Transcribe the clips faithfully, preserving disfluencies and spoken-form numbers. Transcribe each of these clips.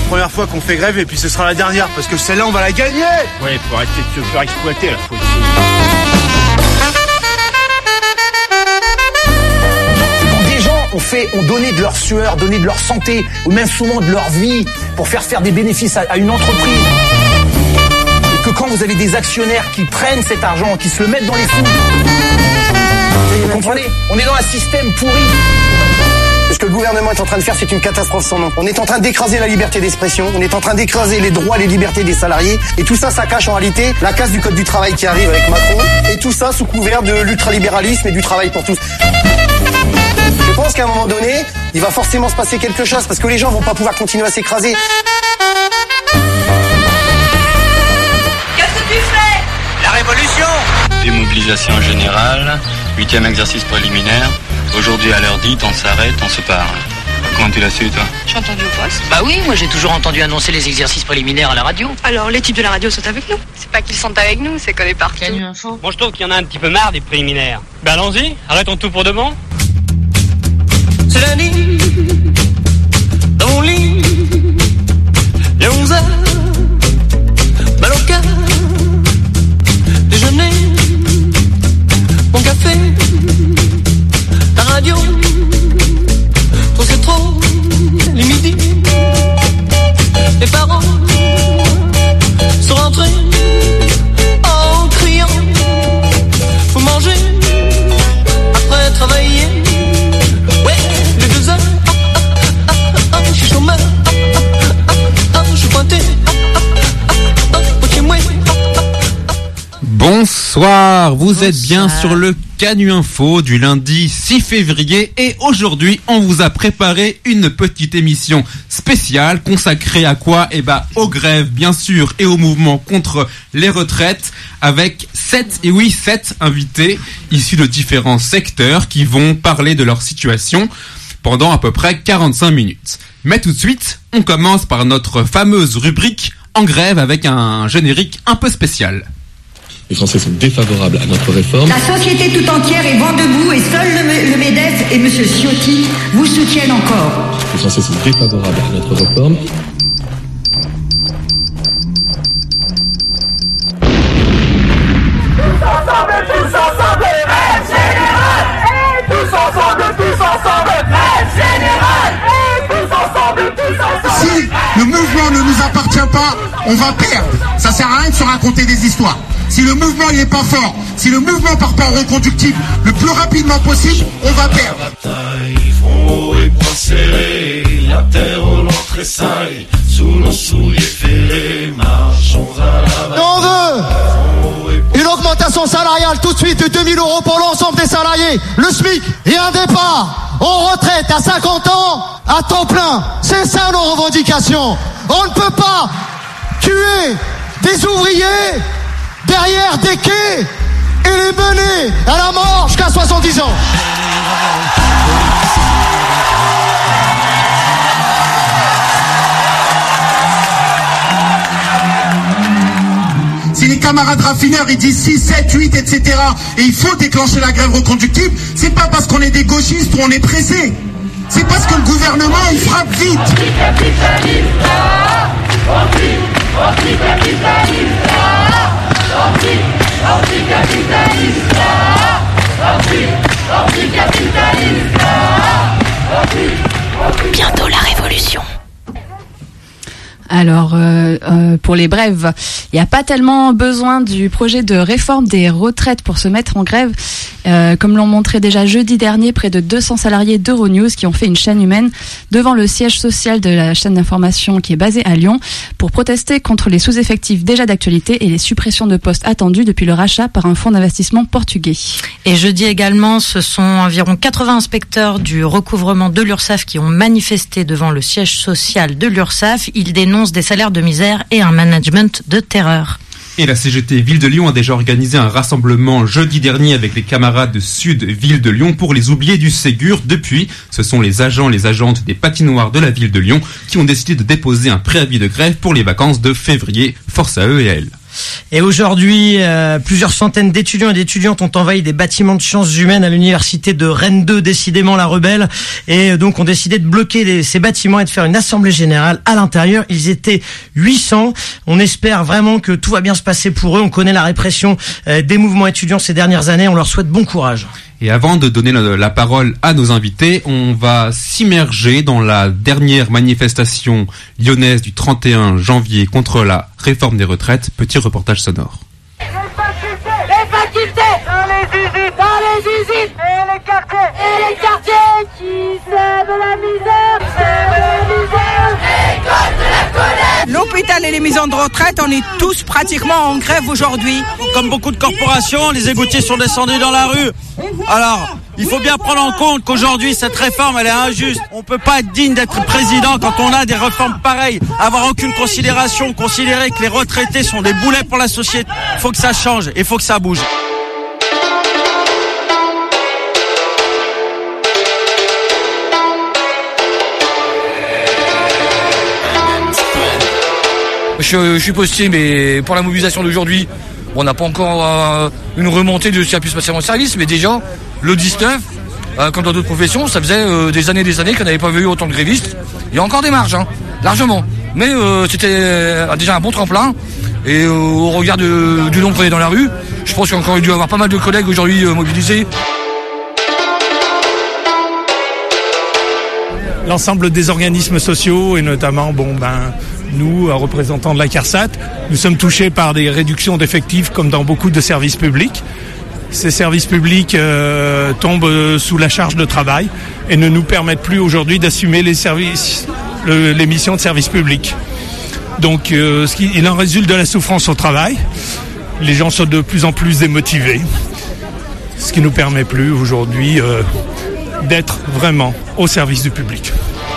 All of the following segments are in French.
première fois qu'on fait grève et puis ce sera la dernière parce que celle-là on va la gagner. Ouais, faut arrêter de se faire exploiter là. Faut... Quand des gens ont fait, ont donné de leur sueur, donné de leur santé ou même souvent de leur vie pour faire faire des bénéfices à, à une entreprise, et que quand vous avez des actionnaires qui prennent cet argent, qui se le mettent dans les sous, vous comprenez ? On est dans un système pourri. Ce que le gouvernement est en train de faire, c'est une catastrophe sans nom. On est en train d'écraser la liberté d'expression, on est en train d'écraser les droits, les libertés des salariés, et tout ça, ça cache en réalité la casse du code du travail qui arrive avec Macron, et tout ça sous couvert de l'ultralibéralisme et du travail pour tous. Je pense qu'à un moment donné, il va forcément se passer quelque chose, parce que les gens vont pas pouvoir continuer à s'écraser. Qu'est-ce que tu fais ? La révolution ! Démobilisation générale, huitième exercice préliminaire. Aujourd'hui, à l'heure dite, on s'arrête, on se parle. Comment tu l'as su, toi ? J'ai entendu au poste. Bah oui, moi j'ai toujours entendu annoncer les exercices préliminaires à la radio. Alors, les types de la radio sont avec nous. C'est pas qu'ils sont avec nous, c'est qu'on est partout. Canu Info. Bon, je trouve qu'il y en a un petit peu marre des préliminaires. Ben allons-y, arrêtons tout pour de bon. C'est lundi, dans mon lit, il y a onze heures, mal au cœur, déjeuner, mon café, la radio, trop c'est trop, les midis, les parents sont rentrés en criant, faut manger après travailler, ouais, les deux heures, ah, ah, ah, ah, je suis chômeur, ah, ah, ah, ah, je suis pointé, ah, ah, ah, ah, ah, chez moi, ah, ah, ah. Bonsoir, vous Bonsoir. êtes bien sur le Canu Info du lundi six février et aujourd'hui on vous a préparé une petite émission spéciale consacrée à quoi ? Eh ben aux grèves bien sûr et au mouvement contre les retraites avec sept, et oui sept invités issus de différents secteurs qui vont parler de leur situation pendant à peu près quarante-cinq minutes. Mais tout de suite, on commence par notre fameuse rubrique en grève avec un générique un peu spécial. Les Français sont défavorables à notre réforme. La société tout entière est vent debout et seul le, le MEDEF et M. Ciotti vous soutiennent encore. Les Français sont défavorables à notre réforme. Tous ensemble, tous ensemble, grève générale. Et tous ensemble, tous ensemble, grève générale. Et tous ensemble, tous ensemble. Si le mouvement ne nous appartient pas, on va perdre. Ça sert à rien de se raconter des histoires. Si le mouvement il est pas fort, si le mouvement part pas en reconductible le plus rapidement possible, on va perdre. La bataille, front et poing serrés, la terre au l'entrée salée, sous nos souliers ferrés, marchons à la bataille. On veut une augmentation salariale tout de suite de deux mille euros pour l'ensemble des salariés, le SMIC et un départ en retraite à cinquante ans à temps plein. C'est ça nos revendications. On ne peut pas tuer des ouvriers derrière des quais et les mener à la mort jusqu'à soixante-dix ans. Si les camarades raffineurs ils disent six, sept, huit, et cetera et il faut déclencher la grève reconductible, c'est pas parce qu'on est des gauchistes ou on est pressé. C'est parce que le gouvernement il frappe vite. Anticapitaliste, anticapitaliste, anticapitaliste, anticapitaliste. Bientôt la révolution. Alors, euh, euh, pour les brèves, il n'y a pas tellement besoin du projet de réforme des retraites pour se mettre en grève. Euh, comme l'ont montré déjà jeudi dernier, près de deux cents salariés d'Euronews qui ont fait une chaîne humaine devant le siège social de la chaîne d'information qui est basée à Lyon pour protester contre les sous-effectifs déjà d'actualité et les suppressions de postes attendues depuis le rachat par un fonds d'investissement portugais. Et jeudi également, ce sont environ quatre-vingts inspecteurs du recouvrement de l'URSSAF qui ont manifesté devant le siège social de l'URSSAF. Ils dénoncent des salaires de misère et un management de terreur. Et la C G T Ville de Lyon a déjà organisé un rassemblement jeudi dernier avec les camarades de Sud Ville de Lyon pour les oubliés du Ségur. Depuis, ce sont les agents, les agentes des patinoires de la Ville de Lyon qui ont décidé de déposer un préavis de grève pour les vacances de février. Force à eux et à elles. Et aujourd'hui, euh, plusieurs centaines d'étudiants et d'étudiantes ont envahi des bâtiments de sciences humaines à l'université de Rennes deux, décidément la rebelle, et donc ont décidé de bloquer les, ces bâtiments et de faire une assemblée générale à l'intérieur. Ils étaient huit cents. On espère vraiment que tout va bien se passer pour eux. On connaît la répression euh, des mouvements étudiants ces dernières années. On leur souhaite bon courage. Et avant de donner la parole à nos invités, on va s'immerger dans la dernière manifestation lyonnaise du trente et un janvier contre la réforme des retraites. Petit reportage sonore. Les facultés, dans les usines, dans les usines, et les quartiers, et les quartiers qui sèment la misère, qui sèment la misère, école de la colère. L'hôpital et les maisons de retraite, on est tous pratiquement en grève aujourd'hui. Comme beaucoup de corporations, les égoutiers sont descendus dans la rue. Alors, il faut bien prendre en compte qu'aujourd'hui, cette réforme, elle est injuste. On peut pas être digne d'être président quand on a des réformes pareilles. Avoir aucune considération, considérer que les retraités sont des boulets pour la société. Il faut que ça change et il faut que ça bouge. Je, je suis posté, mais pour la mobilisation d'aujourd'hui, on n'a pas encore euh, une remontée de ce qui a pu se passer en service, mais déjà, le dix-neuf, euh, comme dans d'autres professions, ça faisait euh, des années et des années qu'on n'avait pas vu autant de grévistes. Il y a encore des marges, hein, largement. Mais euh, c'était euh, déjà un bon tremplin. Et euh, au regard de, du nombre qu'on est dans la rue, je pense qu'il y a encore dû avoir pas mal de collègues aujourd'hui euh, mobilisés. L'ensemble des organismes sociaux et notamment, bon ben, nous, représentants de la CARSAT, nous sommes touchés par des réductions d'effectifs comme dans beaucoup de services publics. Ces services publics euh, tombent sous la charge de travail et ne nous permettent plus aujourd'hui d'assumer les services, le, les missions de service public. Donc, euh, ce qui, il en résulte de la souffrance au travail. Les gens sont de plus en plus démotivés, ce qui nous permet plus aujourd'hui euh, d'être vraiment au service du public.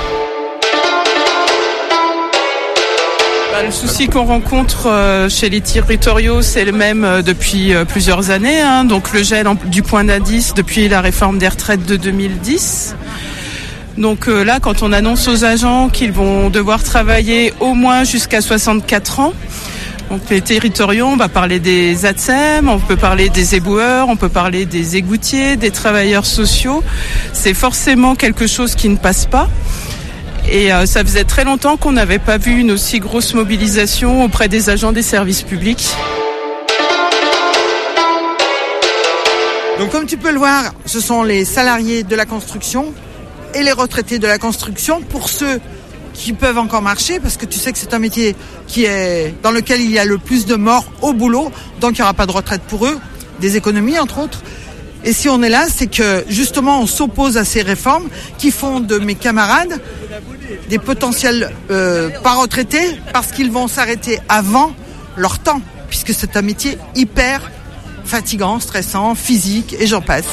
Le souci qu'on rencontre euh, chez les territoriaux, c'est le même euh, depuis euh, plusieurs années. Hein, donc le gel en, du point d'indice depuis la réforme des retraites de deux mille dix. Donc euh, là, quand on annonce aux agents qu'ils vont devoir travailler au moins jusqu'à soixante-quatre ans, donc les territoriaux, on va parler des A T S E M, on peut parler des éboueurs, on peut parler des égoutiers, des travailleurs sociaux. C'est forcément quelque chose qui ne passe pas. Et euh, ça faisait très longtemps qu'on n'avait pas vu une aussi grosse mobilisation auprès des agents des services publics. Donc comme tu peux le voir, ce sont les salariés de la construction et les retraités de la construction pour ceux qui peuvent encore marcher, parce que tu sais que c'est un métier qui est dans lequel il y a le plus de morts au boulot, donc il n'y aura pas de retraite pour eux, des économies entre autres. Et si on est là, c'est que justement on s'oppose à ces réformes qui font de mes camarades des potentiels euh, pas retraités parce qu'ils vont s'arrêter avant leur temps, puisque c'est un métier hyper fatigant, stressant, physique et j'en passe.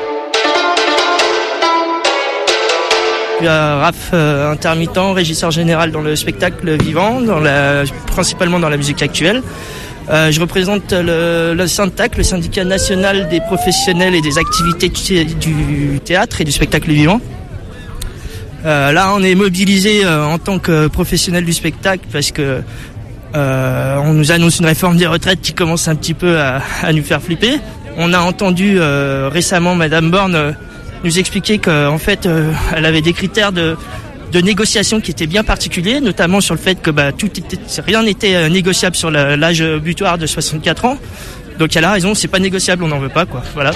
Je suis R A F euh, intermittent, régisseur général dans le spectacle vivant, dans la, principalement dans la musique actuelle. Euh, je représente le, le SYNTAC, le syndicat national des professionnels et des activités du théâtre et du spectacle vivant. Euh, là, on est mobilisé euh, en tant que professionnel du spectacle parce que euh, on nous annonce une réforme des retraites qui commence un petit peu à, à nous faire flipper. On a entendu euh, récemment Madame Borne euh, nous expliquer qu'en fait, euh, elle avait des critères de de négociation qui étaient bien particuliers, notamment sur le fait que bah, tout était, rien n'était négociable sur la, l'âge butoir de soixante-quatre ans. Donc elle a raison, c'est pas négociable, on n'en veut pas, quoi. Voilà.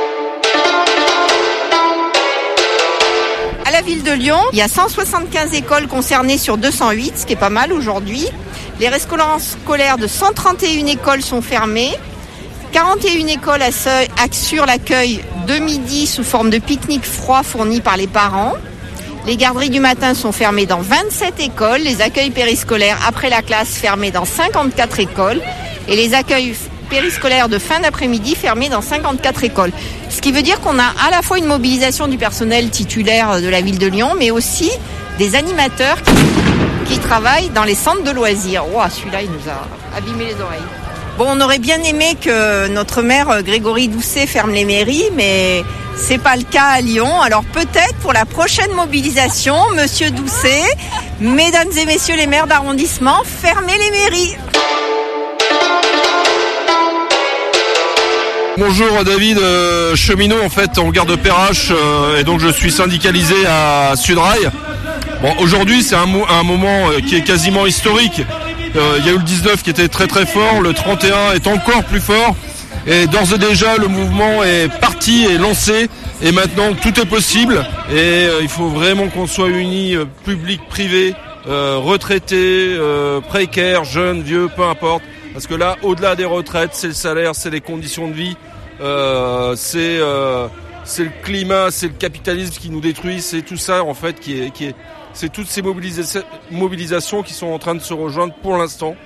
À la ville de Lyon, il y a cent soixante-quinze écoles concernées sur deux cent huit, ce qui est pas mal aujourd'hui. Les réscolences scolaires de cent trente et une écoles sont fermées. quarante et une écoles assurent l'accueil de midi sous forme de pique-nique froid fourni par les parents. Les garderies du matin sont fermées dans vingt-sept écoles, les accueils périscolaires après la classe fermés dans cinquante-quatre écoles et les accueils périscolaires de fin d'après-midi fermés dans cinquante-quatre écoles. Ce qui veut dire qu'on a à la fois une mobilisation du personnel titulaire de la ville de Lyon, mais aussi des animateurs qui, qui travaillent dans les centres de loisirs. Wow, celui-là, il nous a abîmé les oreilles. Bon, on aurait bien aimé que notre maire Grégory Doucet ferme les mairies, mais c'est pas le cas à Lyon. Alors peut-être pour la prochaine mobilisation, Monsieur Doucet, mesdames et messieurs les maires d'arrondissement, fermez les mairies. Bonjour David, euh, cheminot en fait en gare de Perrache euh, et donc je suis syndicalisé à Sudrail. Bon, aujourd'hui c'est un, mo- un moment euh, qui est quasiment historique. Euh, il y a eu le dix-neuf qui était très très fort, le trente et un est encore plus fort et d'ores et déjà le mouvement est parti et lancé et maintenant tout est possible et euh, il faut vraiment qu'on soit unis, euh, public, privé, euh, retraités, euh, précaires, jeunes, vieux, peu importe. Parce que là, au-delà des retraites, c'est le salaire, c'est les conditions de vie, euh, c'est euh, c'est le climat, c'est le capitalisme qui nous détruit, c'est tout ça en fait qui est qui est, c'est toutes ces mobilisa- mobilisations qui sont en train de se rejoindre pour l'instant.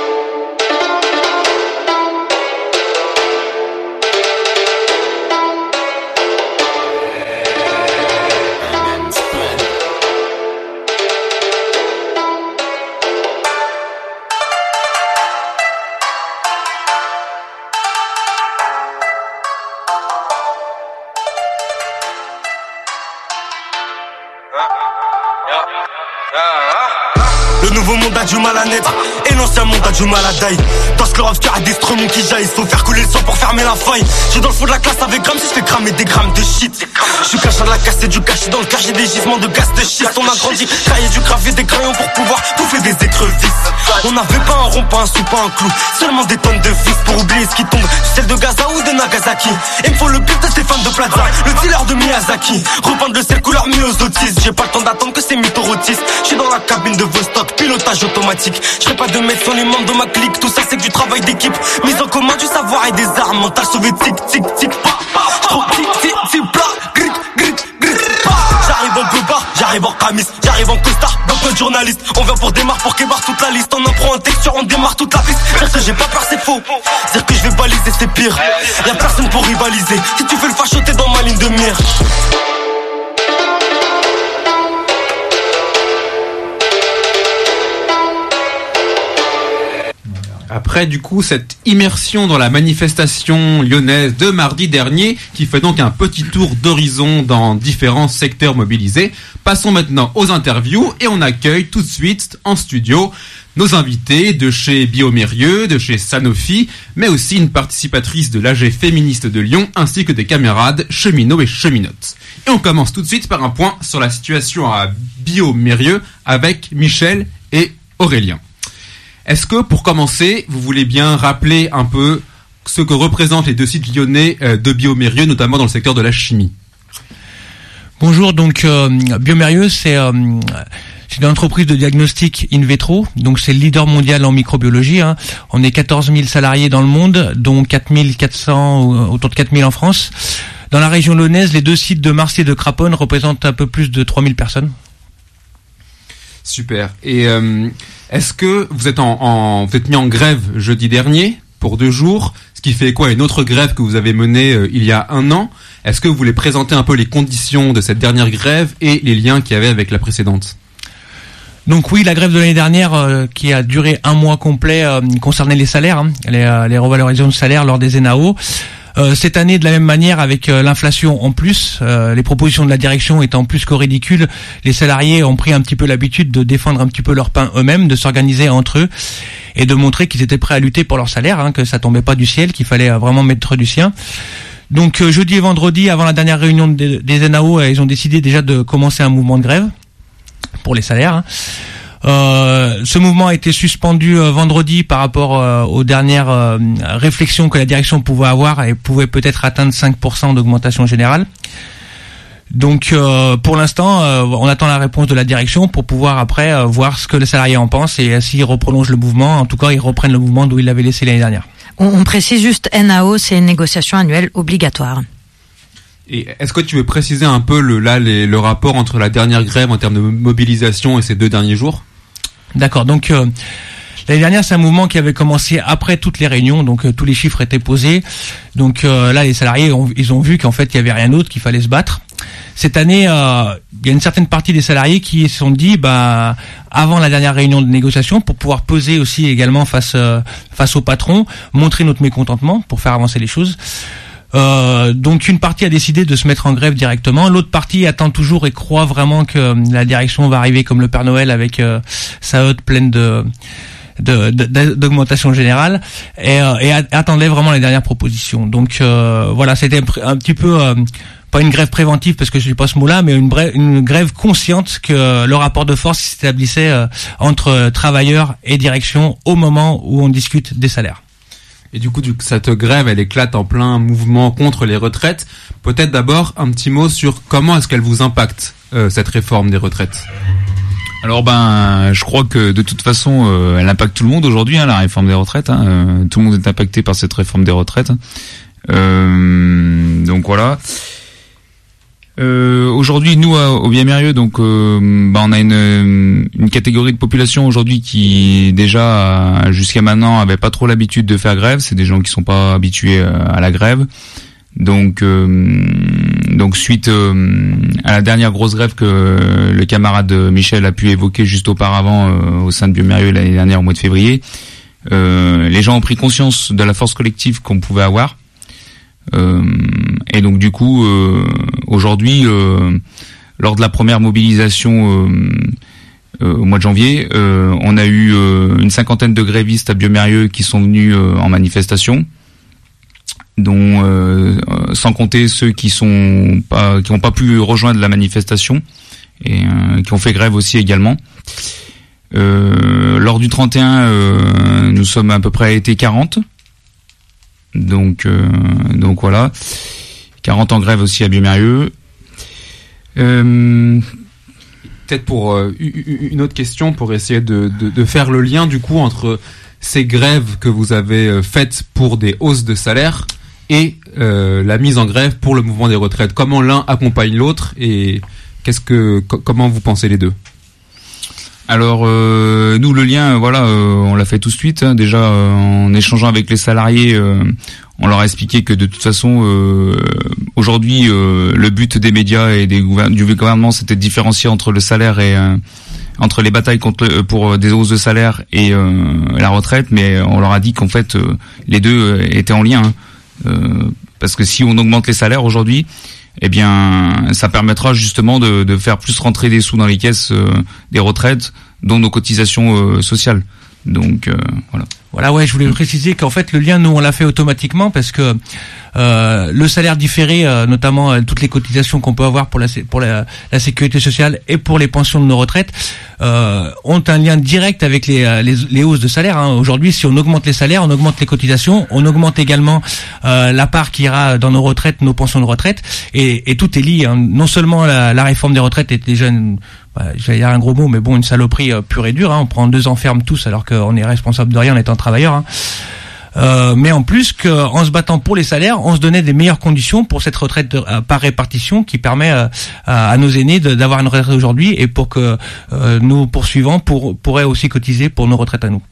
Le nouveau monde a du mal à naître et l'ancien monde a du mal à die. Dans ce club, il y a des stromons qui jaillissent. Faut faire couler le sang pour fermer la faille. J'suis dans le fond de la classe avec grammes si je fais cramer des grammes de shit. J'suis caché à la casse et du caché dans le cage. J'ai des gisements de gaz de shit. On a grandi, taillé du gravier, des crayons pour pouvoir bouffer des écrevisses. On n'avait pas un rond, pas un sou, pas un clou. Seulement des tonnes de vis pour oublier ce qui tombe. Celle de Gaza ou de Nagasaki. Il me faut le but de Stéphane de Plaza, le dealer de Miyazaki. Repeindre le ciel couleur myosotis. J'ai pas le temps d'attendre que ces mythorotis. J'suis dans la cabine de Vostok, pilotage automatique. J'serai pas de mettre sur les membres de ma clique. Tout ça c'est que du travail d'équipe. Mise en commun du savoir et des armes. Mental soviétique, tic tic pa. Trop tic tic tic plat. Grit grit grit pa. J'arrive en bleu bar, j'arrive en camis, j'arrive en costard. Beaucoup de journalistes, on vient pour démarrer pour qu'ébarre toute la liste. On en prend un texture, on démarre toute la piste. Dire que j'ai pas peur c'est faux. Dire que je vais baliser c'est pire. Y'a personne pour rivaliser. Si tu fais le facho t'es dans ma ligne de mire. Après, du coup, cette immersion dans la manifestation lyonnaise de mardi dernier, qui fait donc un petit tour d'horizon dans différents secteurs mobilisés, passons maintenant aux interviews et on accueille tout de suite en studio nos invités de chez Biomérieux, de chez Sanofi, mais aussi une participatrice de l'A G féministe de Lyon, ainsi que des camarades cheminots et cheminotes. Et on commence tout de suite par un point sur la situation à Biomérieux avec Michel et Aurélien. Est-ce que, pour commencer, vous voulez bien rappeler un peu ce que représentent les deux sites lyonnais de Biomérieux, notamment dans le secteur de la chimie? Bonjour, donc euh, Biomérieux, c'est, euh, c'est une entreprise de diagnostic in vitro, donc c'est le leader mondial en microbiologie. Hein. On est quatorze mille salariés dans le monde, dont quatre mille quatre cents, autour de quatre mille en France. Dans la région lyonnaise, les deux sites de Marseille et de Craponne représentent un peu plus de trois mille personnes. Super. Et euh, est-ce que vous êtes en, en vous êtes mis en grève jeudi dernier pour deux jours, ce qui fait quoi une autre grève que vous avez menée euh, il y a un an? Est-ce que vous voulez présenter un peu les conditions de cette dernière grève et les liens qu'il y avait avec la précédente? Donc oui, la grève de l'année dernière euh, qui a duré un mois complet euh, concernait les salaires, hein, les, euh, les revalorisations de salaire lors des N A O. Euh, cette année, de la même manière, avec euh, l'inflation en plus, euh, les propositions de la direction étant plus qu'au ridicule, les salariés ont pris un petit peu l'habitude de défendre un petit peu leur pain eux-mêmes, de s'organiser entre eux et de montrer qu'ils étaient prêts à lutter pour leur salaire, hein, que ça tombait pas du ciel, qu'il fallait euh, vraiment mettre du sien. Donc euh, jeudi et vendredi, avant la dernière réunion des, des N A O, euh, ils ont décidé déjà de commencer un mouvement de grève pour les salaires. Hein. Euh, ce mouvement a été suspendu euh, vendredi par rapport euh, aux dernières euh, réflexions que la direction pouvait avoir et pouvait peut-être atteindre cinq pour cent d'augmentation générale. Donc euh, pour l'instant, euh, on attend la réponse de la direction pour pouvoir après euh, voir ce que les salariés en pensent et euh, s'ils reprolongent le mouvement. En tout cas, ils reprennent le mouvement d'où ils l'avaient laissé l'année dernière. On, on précise juste, N A O, c'est une négociation annuelle obligatoire. Et est-ce que tu veux préciser un peu le, là, les, le rapport entre la dernière grève en termes de mobilisation et ces deux derniers jours? D'accord, donc euh, l'année dernière c'est un mouvement qui avait commencé après toutes les réunions, donc euh, tous les chiffres étaient posés, donc euh, là les salariés ont, ils ont vu qu'en fait il y avait rien d'autre, qu'il fallait se battre. Cette année, euh, il y a une certaine partie des salariés qui se sont dit, bah, avant la dernière réunion de négociation, pour pouvoir peser aussi également face euh, face au patron, montrer notre mécontentement pour faire avancer les choses. Euh, donc une partie a décidé de se mettre en grève directement, l'autre partie attend toujours et croit vraiment que la direction va arriver comme le Père Noël avec euh, sa hotte pleine de de, de, d'augmentation générale et, euh, et attendait vraiment les dernières propositions. Donc euh, voilà, c'était un, un petit peu euh, pas une grève préventive parce que je ne dis pas ce mot-là, mais une, brève, une grève consciente que le rapport de force s'établissait euh, entre travailleurs et direction au moment où on discute des salaires. Et du coup, du, cette grève, elle éclate en plein mouvement contre les retraites. Peut-être d'abord un petit mot sur comment est-ce qu'elle vous impacte, euh, cette réforme des retraites. Alors ben, je crois que de toute façon, euh, elle impacte tout le monde aujourd'hui, hein, la réforme des retraites. Hein, euh, tout le monde est impacté par cette réforme des retraites. Euh, donc voilà. Euh, aujourd'hui, nous au Biamérieux, donc, euh, bah, on a une, une catégorie de population aujourd'hui qui déjà jusqu'à maintenant avait pas trop l'habitude de faire grève. C'est des gens qui sont pas habitués à la grève. Donc, euh, donc suite euh, à la dernière grosse grève que le camarade Michel a pu évoquer juste auparavant euh, au sein de Biamérieux l'année dernière au mois de février, euh, les gens ont pris conscience de la force collective qu'on pouvait avoir. Euh, et donc du coup euh, aujourd'hui euh, lors de la première mobilisation euh, euh, au mois de janvier euh, on a eu euh, une cinquantaine de grévistes à Biamérieux qui sont venus euh, en manifestation, dont euh, sans compter ceux qui sont pas qui n'ont pas pu rejoindre la manifestation et euh, qui ont fait grève aussi également. Euh, lors du trente et un euh, nous sommes à peu près été quarante. Donc, euh, donc voilà, quarante en grève aussi à Biamérieux. Euh, peut-être pour euh, une autre question pour essayer de, de, de faire le lien du coup entre ces grèves que vous avez faites pour des hausses de salaire et euh, la mise en grève pour le mouvement des retraites. Comment l'un accompagne l'autre et qu'est-ce que co- comment vous pensez les deux? Alors euh, nous le lien, voilà, euh, on l'a fait tout de suite. Hein, déjà euh, en échangeant avec les salariés, euh, on leur a expliqué que de toute façon, euh, aujourd'hui, euh, le but des médias et des gouver- du gouvernement, c'était de différencier entre le salaire et euh, entre les batailles contre le, pour des hausses de salaire et euh, la retraite. Mais on leur a dit qu'en fait, euh, les deux étaient en lien, hein, euh, parce que si on augmente les salaires aujourd'hui, eh bien, ça permettra justement de, de faire plus rentrer des sous dans les caisses euh, des retraites, dont nos cotisations euh, sociales. Donc euh, voilà. Voilà, ouais, je voulais préciser qu'en fait le lien, nous, on l'a fait automatiquement parce que euh, le salaire différé, euh, notamment euh, toutes les cotisations qu'on peut avoir pour la pour la, la sécurité sociale et pour les pensions de nos retraites, euh, ont un lien direct avec les les, les hausses de salaire. Hein. Aujourd'hui, si on augmente les salaires, on augmente les cotisations, on augmente également euh, la part qui ira dans nos retraites, nos pensions de retraite, et, et tout est lié. Hein. Non seulement la, la réforme des retraites est déjà une, bah, j'allais dire un gros mot, mais bon, une saloperie euh, pure et dure. Hein. On prend deux ans ferme tous alors qu'on est responsable de rien en étant travailleur. Hein. Euh, mais en plus qu'en se battant pour les salaires, on se donnait des meilleures conditions pour cette retraite de, euh, par répartition qui permet euh, à, à nos aînés de, d'avoir une retraite aujourd'hui et pour que euh, nos poursuivants pour, pourraient aussi cotiser pour nos retraites à nous.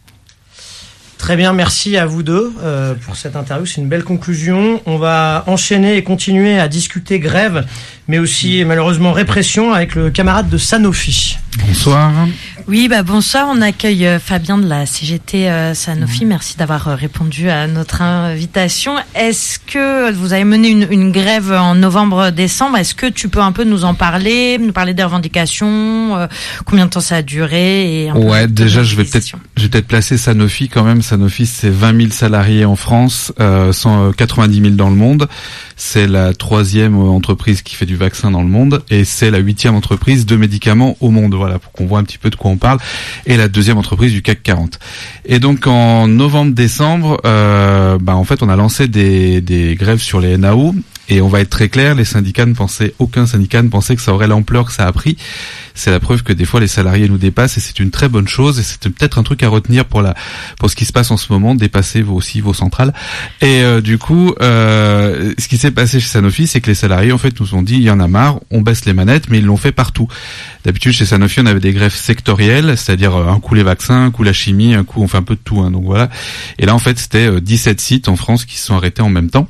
Très bien, merci à vous deux euh, pour cette interview. C'est une belle conclusion. On va enchaîner et continuer à discuter grève, mais aussi malheureusement répression avec le camarade de Sanofi. Bonsoir. Oui, bah bonsoir. On accueille euh, Fabien de la C G T euh, Sanofi. Mmh. Merci d'avoir euh, répondu à notre invitation. Est-ce que vous avez mené une, une grève en novembre-décembre? Est-ce que tu peux un peu nous en parler, nous parler des revendications, euh, combien de temps ça a duré et un Ouais, peu déjà je vais peut-être je vais peut-être placer Sanofi quand même. Sanofi, c'est vingt mille salariés en France, euh, cent quatre-vingt-dix mille dans le monde. C'est la troisième entreprise qui fait du vaccin dans le monde et c'est la huitième entreprise de médicaments au monde. Voilà, pour qu'on voit un petit peu de quoi on parle. Et la deuxième entreprise du C A C quarante. Et donc en novembre-décembre, euh, bah en fait on a lancé des, des grèves sur les N A O. Et on va être très clair, les syndicats ne pensaient, aucun syndicat ne pensait que ça aurait l'ampleur que ça a pris. C'est la preuve que des fois les salariés nous dépassent et c'est une très bonne chose et c'est peut-être un truc à retenir pour la, pour ce qui se passe en ce moment, dépasser vos, aussi vos centrales. Et euh, du coup, euh, ce qui s'est passé chez Sanofi, c'est que les salariés en fait nous ont dit il y en a marre, on baisse les manettes, mais ils l'ont fait partout. D'habitude chez Sanofi on avait des grèves sectorielles, c'est-à-dire un coup les vaccins, un coup la chimie, un coup on fait un peu de tout. Hein, donc voilà. Et là en fait c'était dix-sept sites en France qui se sont arrêtés en même temps.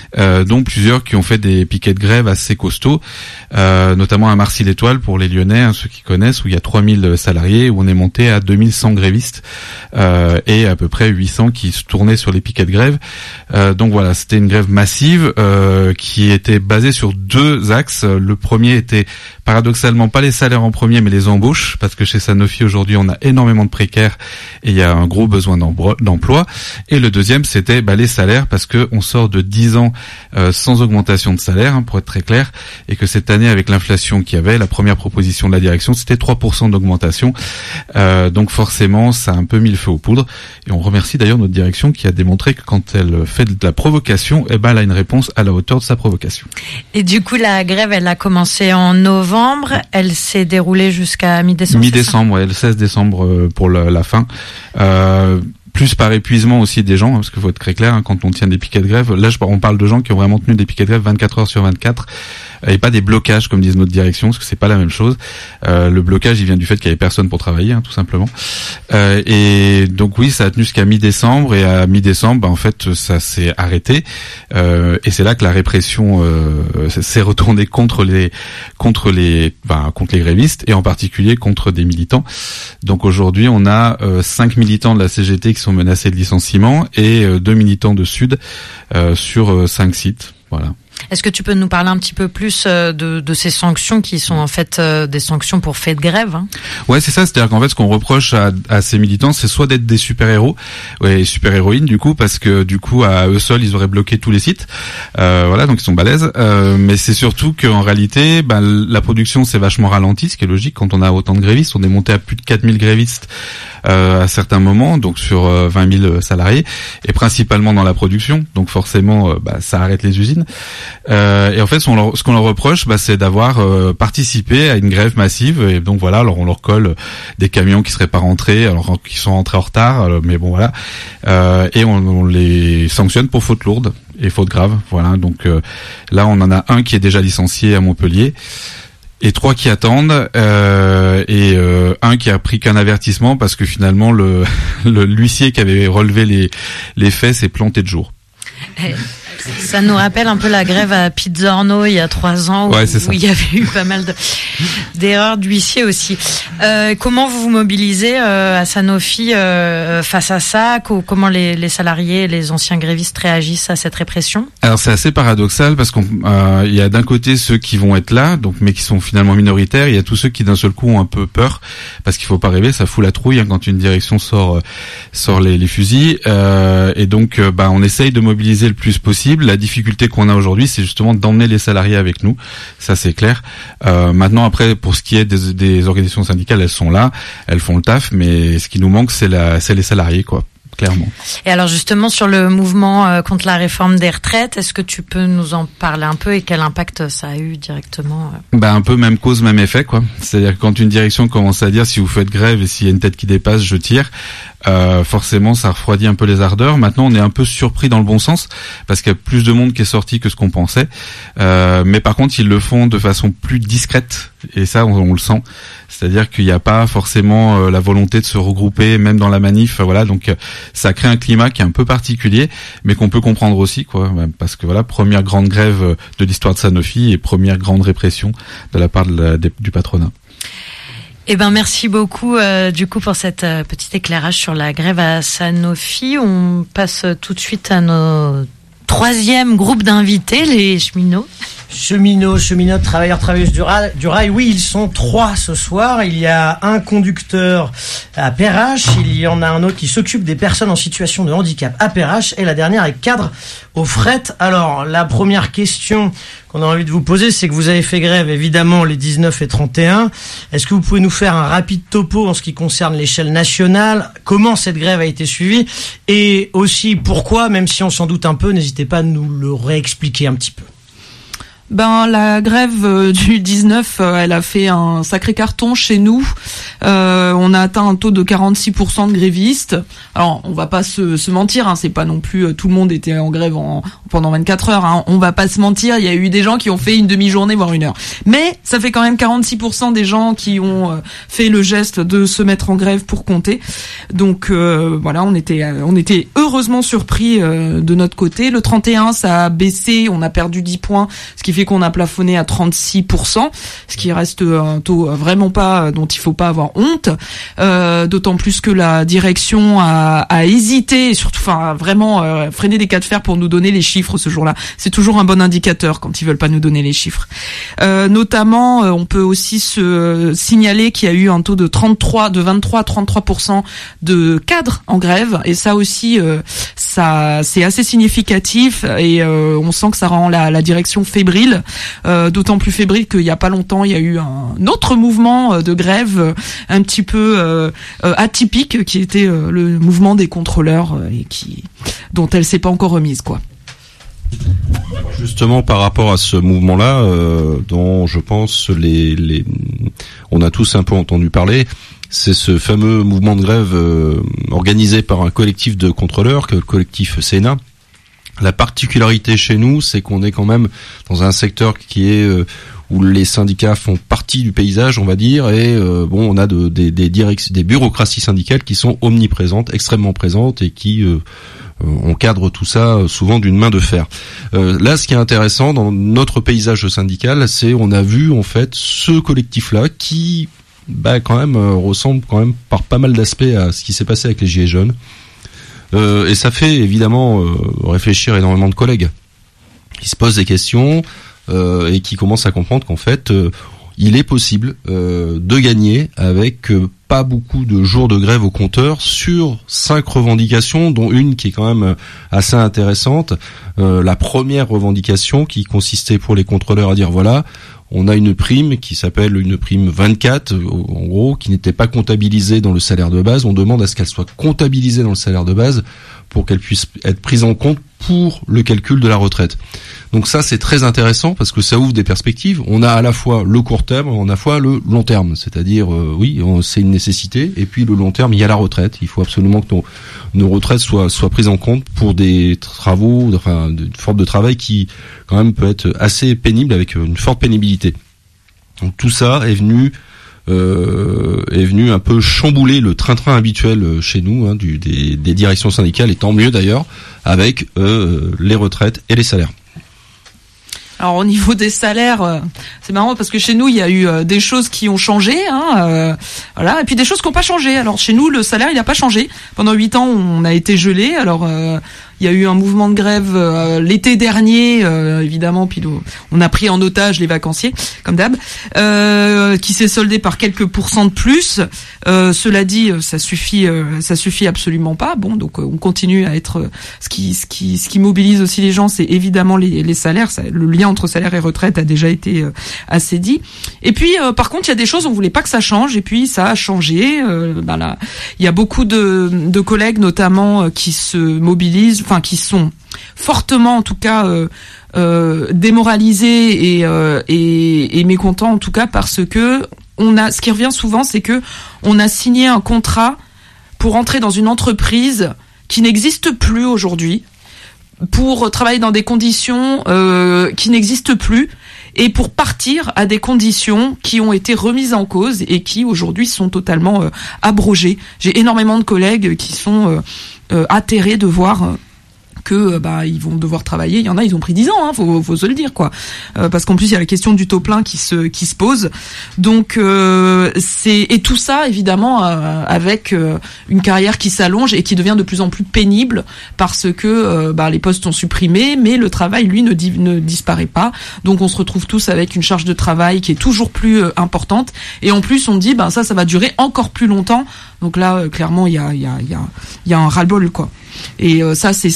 euh, dont plusieurs qui ont fait des piquets de grève assez costauds, euh, notamment à Marcy-l'Étoile pour les Lyonnais, hein, ceux qui connaissent, où il y a trois mille salariés, où on est monté à deux mille cent grévistes euh, et à peu près huit cents qui se tournaient sur les piquets de grève. Euh, donc voilà, c'était une grève massive euh, qui était basée sur deux axes. Le premier était paradoxalement pas les salaires en premier, mais les embauches, parce que chez Sanofi aujourd'hui on a énormément de précaires et il y a un gros besoin d'emploi. Et le deuxième, c'était bah, les salaires, parce que on sort de dix ans euh, sans augmentation de salaire, hein, pour être très clair, et que cette année, avec l'inflation qu'il y avait, la première proposition de la direction, c'était trois pour cent d'augmentation. Euh, donc forcément, ça a un peu mis le feu aux poudres. Et on remercie d'ailleurs notre direction qui a démontré que quand elle fait de la provocation, eh ben, elle a une réponse à la hauteur de sa provocation. Et du coup, la grève, elle a commencé en novembre, elle s'est déroulée jusqu'à mi-décembre. Mi-décembre, ouais, le seize décembre pour la, la fin. Euh, plus par épuisement aussi des gens, hein, parce qu'il faut être très clair, hein, quand on tient des piquets de grève, là je, on parle de gens qui ont vraiment tenu des piquets de grève vingt-quatre heures sur vingt-quatre, et pas des blocages comme disent notre direction, parce que c'est pas la même chose. Euh, le blocage il vient du fait qu'il y avait personne pour travailler, hein, tout simplement. Euh, et donc oui, ça a tenu jusqu'à mi-décembre, et à mi-décembre, bah, en fait, ça s'est arrêté, euh, et c'est là que la répression euh, s'est retournée contre les, contre les, bah, contre les grévistes, et en particulier contre des militants. Donc aujourd'hui, on a euh, cinq militants de la C G T qui sont menacés de licenciement et euh, deux militants de Sud euh, sur euh, cinq sites. Voilà. Est-ce que tu peux nous parler un petit peu plus de, de ces sanctions qui sont en fait des sanctions pour fait de grève, hein? Ouais, c'est ça. C'est-à-dire qu'en fait, ce qu'on reproche à, à ces militants, c'est soit d'être des super-héros, ouais, super-héroïnes du coup, parce que du coup, à eux seuls, ils auraient bloqué tous les sites. Euh, voilà, donc ils sont balèzes. Euh, mais c'est surtout qu'en réalité, ben, la production s'est vachement ralentie, ce qui est logique quand on a autant de grévistes. On est monté à plus de quatre mille grévistes euh, à certains moments, donc sur euh, vingt mille salariés, et principalement dans la production. Donc forcément, euh, bah, ça arrête les usines. Euh, et en fait, ce qu'on leur, ce qu'on leur reproche, bah, c'est d'avoir euh, participé à une grève massive. Et donc voilà, alors on leur colle des camions qui seraient pas rentrés, alors qui sont rentrés en retard. Alors, mais bon voilà, euh, et on, on les sanctionne pour faute lourde et faute grave. Voilà. Donc euh, là, on en a un qui est déjà licencié à Montpellier, et trois qui attendent, euh, et euh, un qui a pris qu'un avertissement parce que finalement le, le l'huissier qui avait relevé les les faits s'est planté de jour. Ça nous rappelle un peu la grève à Pizzorno il y a trois ans où, ouais, où il y avait eu pas mal de, d'erreurs d'huissier aussi. Euh, comment vous vous mobilisez euh, à Sanofi euh, face à ça? Comment les, les salariés, les anciens grévistes réagissent à cette répression? Alors c'est assez paradoxal parce qu'on euh, il y a d'un côté ceux qui vont être là, donc mais qui sont finalement minoritaires. Il y a tous ceux qui d'un seul coup ont un peu peur parce qu'il faut pas rêver, ça fout la trouille hein, quand une direction sort sort les, les fusils. Euh, et donc euh, bah on essaye de mobiliser le plus possible. La difficulté qu'on a aujourd'hui, c'est justement d'emmener les salariés avec nous. Ça, c'est clair. Euh, maintenant, après, pour ce qui est des, des organisations syndicales, elles sont là, elles font le taf, mais ce qui nous manque, c'est la, c'est les salariés, quoi. Clairement. Et alors justement sur le mouvement euh, contre la réforme des retraites, est-ce que tu peux nous en parler un peu et quel impact ça a eu directement euh... Bah un peu même cause, même effet quoi. C'est-à-dire que quand une direction commence à dire si vous faites grève et s'il y a une tête qui dépasse, je tire. Euh, forcément ça refroidit un peu les ardeurs. Maintenant on est un peu surpris dans le bon sens parce qu'il y a plus de monde qui est sorti que ce qu'on pensait. Euh, mais par contre ils le font de façon plus discrète et ça on, on le sent. C'est-à-dire qu'il n'y a pas forcément euh, la volonté de se regrouper, même dans la manif. Voilà, donc euh, ça crée un climat qui est un peu particulier, mais qu'on peut comprendre aussi, quoi. Parce que voilà, première grande grève de l'histoire de Sanofi et première grande répression de la part de la, de, du patronat. Eh ben merci beaucoup euh, du coup pour cette euh, petit éclairage sur la grève à Sanofi. On passe tout de suite à nos troisième groupe d'invités, les cheminots. Cheminots, cheminotes, travailleurs, travailleuses du rail, du rail, oui, ils sont trois ce soir. Il y a un conducteur à Perrache, il y en a un autre qui s'occupe des personnes en situation de handicap à Perrache, et la dernière est cadre au fret. Alors, la première question qu'on a envie de vous poser, c'est que vous avez fait grève, évidemment, les dix-neuf et trente et un. Est-ce que vous pouvez nous faire un rapide topo en ce qui concerne l'échelle nationale? Comment cette grève a été suivie? Et aussi, pourquoi, même si on s'en doute un peu, n'hésitez pas à nous le réexpliquer un petit peu. Ben la grève euh, du dix-neuf, euh, elle a fait un sacré carton chez nous. Euh, on a atteint un taux de quarante-six pour cent de grévistes. Alors on va pas se, se mentir, hein, c'est pas non plus euh, tout le monde était en grève en, pendant vingt-quatre heures. Hein, on va pas se mentir, il y a eu des gens qui ont fait une demi-journée voire une heure. Mais ça fait quand même quarante-six pour cent des gens qui ont euh, fait le geste de se mettre en grève pour compter. Donc euh, voilà, on était euh, on était heureusement surpris euh, de notre côté. Le trente et un, ça a baissé, on a perdu dix points, ce qui fait qu'on a plafonné à trente-six pour cent, ce qui reste un taux vraiment pas dont il faut pas avoir honte. Euh, d'autant plus que la direction a, a hésité, et surtout, enfin, vraiment euh, freiné des cas de fer pour nous donner les chiffres ce jour-là. C'est toujours un bon indicateur quand ils veulent pas nous donner les chiffres. Euh, notamment, euh, on peut aussi se signaler qu'il y a eu un taux de trente-trois, de vingt-trois à trente-trois pour cent de cadres en grève, et ça aussi, euh, ça, c'est assez significatif, et euh, on sent que ça rend la, la direction fébrile. Euh, d'autant plus fébrile qu'il y a pas longtemps, il y a eu un autre mouvement de grève euh, un petit peu euh, euh, atypique, qui était euh, le mouvement des contrôleurs, euh, et qui, dont elle s'est pas encore remise, quoi. Justement, par rapport à ce mouvement-là, euh, dont je pense les, les, on a tous un peu entendu parler, c'est ce fameux mouvement de grève euh, organisé par un collectif de contrôleurs, que le collectif Sénat. La particularité chez nous, c'est qu'on est quand même dans un secteur qui est euh, où les syndicats font partie du paysage, on va dire, et euh, bon, on a de, des, des, direct, des bureaucraties syndicales qui sont omniprésentes, extrêmement présentes, et qui euh, on cadre tout ça souvent d'une main de fer. Euh, là, ce qui est intéressant dans notre paysage syndical, c'est on a vu en fait ce collectif-là qui, bah, quand même euh, ressemble quand même par pas mal d'aspects à ce qui s'est passé avec les Gilets jaunes. Euh, et ça fait évidemment euh, réfléchir énormément de collègues qui se posent des questions euh, et qui commencent à comprendre qu'en fait euh, il est possible euh, de gagner avec euh, pas beaucoup de jours de grève au compteur sur cinq revendications, dont une qui est quand même assez intéressante. Euh, la première revendication qui consistait pour les contrôleurs à dire voilà, on a une prime qui s'appelle une prime vingt-quatre, en gros, qui n'était pas comptabilisée dans le salaire de base. On demande à ce qu'elle soit comptabilisée dans le salaire de base pour qu'elle puisse être prise en compte pour le calcul de la retraite. Donc ça, c'est très intéressant parce que ça ouvre des perspectives. On a à la fois le court terme, on a à la fois le long terme. C'est-à-dire, euh, oui, on, c'est une nécessité. Et puis le long terme, il y a la retraite. Il faut absolument que nos, nos retraites soient, soient prises en compte pour des travaux, enfin, une forme de travail qui, quand même, peut être assez pénible, avec une forte pénibilité. Donc tout ça est venu... Euh, est venu un peu chambouler le train-train habituel chez nous, hein, du, des, des directions syndicales, et tant mieux d'ailleurs, avec euh, les retraites et les salaires. Alors au niveau des salaires, euh, c'est marrant parce que chez nous il y a eu euh, des choses qui ont changé, hein, euh, voilà, et puis des choses qui n'ont pas changé. Alors chez nous le salaire il n'a pas changé. Pendant huit ans on a été gelé. Alors euh, il y a eu un mouvement de grève euh, l'été dernier, euh, évidemment, puis on a pris en otage les vacanciers, comme d'hab, euh, qui s'est soldé par quelques pourcents de plus. Euh, cela dit, ça suffit, euh, ça suffit absolument pas. Bon, donc on continue à être. Euh, ce qui, ce qui, ce qui mobilise aussi les gens, c'est évidemment les, les salaires. Ça, le lien entre salaire et retraite a déjà été euh, assez dit. Et puis, euh, par contre, il y a des choses on voulait pas que ça change, et puis ça a changé. Euh, ben là, il y a beaucoup de, de collègues, notamment, euh, qui se mobilisent. Enfin, qui sont fortement, en tout cas, euh, euh, démoralisés et, euh, et, et mécontents, en tout cas, parce que on a, ce qui revient souvent, c'est que on a signé un contrat pour entrer dans une entreprise qui n'existe plus aujourd'hui, pour travailler dans des conditions euh, qui n'existent plus, et pour partir à des conditions qui ont été remises en cause et qui aujourd'hui sont totalement euh, abrogées. J'ai énormément de collègues qui sont euh, euh, atterrés de voir euh, que bah ils vont devoir travailler. Il y en a, ils ont pris dix ans, hein, faut, faut se le dire, quoi. Euh, parce qu'en plus il y a la question du taux plein qui se qui se pose. Donc euh, c'est et tout ça évidemment euh, avec euh, une carrière qui s'allonge et qui devient de plus en plus pénible parce que euh, bah les postes sont supprimés, mais le travail lui ne di- ne disparaît pas. Donc on se retrouve tous avec une charge de travail qui est toujours plus euh, importante. Et en plus on dit bah ça ça va durer encore plus longtemps. Donc là euh, clairement il y a il y a il y a il y a un ras-le-bol, quoi. Et euh, ça c'est ce que je, c'est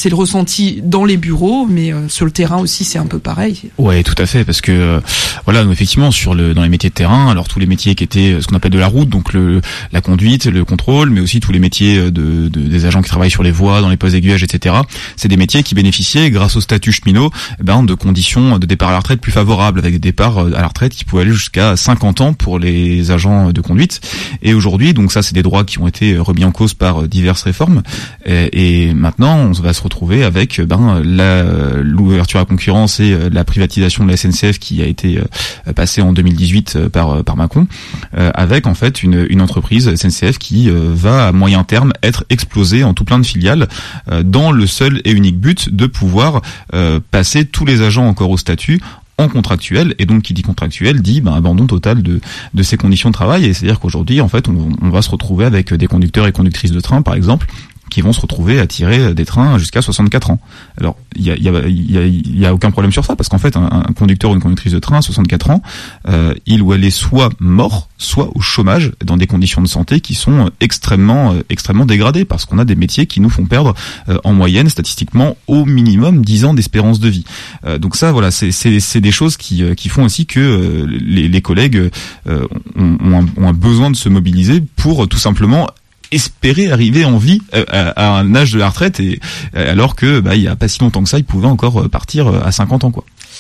c'est le ressenti dans les bureaux, mais euh, sur le terrain aussi c'est un peu pareil. Ouais, tout à fait, parce que euh, voilà, nous, effectivement, sur le dans les métiers de terrain, alors tous les métiers qui étaient ce qu'on appelle de la route, donc le la conduite, le contrôle, mais aussi tous les métiers de, de des agents qui travaillent sur les voies, dans les postes d'aiguillage, et cetera. C'est des métiers qui bénéficiaient, grâce au statut cheminot, eh ben, de conditions de départ à la retraite plus favorables, avec des départs à la retraite qui pouvaient aller jusqu'à cinquante ans pour les agents de conduite. Et aujourd'hui, donc ça, c'est des droits qui ont été remis en cause par diverses réformes. Et, et maintenant, on va se retrouver avec ben la l'ouverture à la concurrence et la privatisation de la S N C F qui a été passée en deux mille dix-huit par par Macron, avec en fait une une entreprise S N C F qui va à moyen terme être explosée en tout plein de filiales, dans le seul et unique but de pouvoir euh, passer tous les agents encore au statut en contractuel, et donc qui dit contractuel dit ben, abandon total de de ces conditions de travail. Et c'est-à-dire qu'aujourd'hui, en fait, on, on va se retrouver avec des conducteurs et conductrices de train, par exemple, qui vont se retrouver à tirer des trains jusqu'à soixante-quatre ans. Alors, il y a, y, a, y, a, y a aucun problème sur ça, parce qu'en fait, un, un conducteur ou une conductrice de train à soixante-quatre ans, euh, il ou elle est soit mort, soit au chômage, dans des conditions de santé qui sont extrêmement euh, extrêmement dégradées, parce qu'on a des métiers qui nous font perdre euh, en moyenne, statistiquement, au minimum dix ans d'espérance de vie. Euh, donc ça, voilà, c'est, c'est, c'est des choses qui, euh, qui font aussi que euh, les, les collègues euh, ont, ont, un, ont un besoin de se mobiliser pour euh, tout simplement espérer arriver en vie à, à un âge de la retraite, et alors que bah il y a pas si longtemps que ça, ils pouvaient encore partir à cinquante ans, quoi.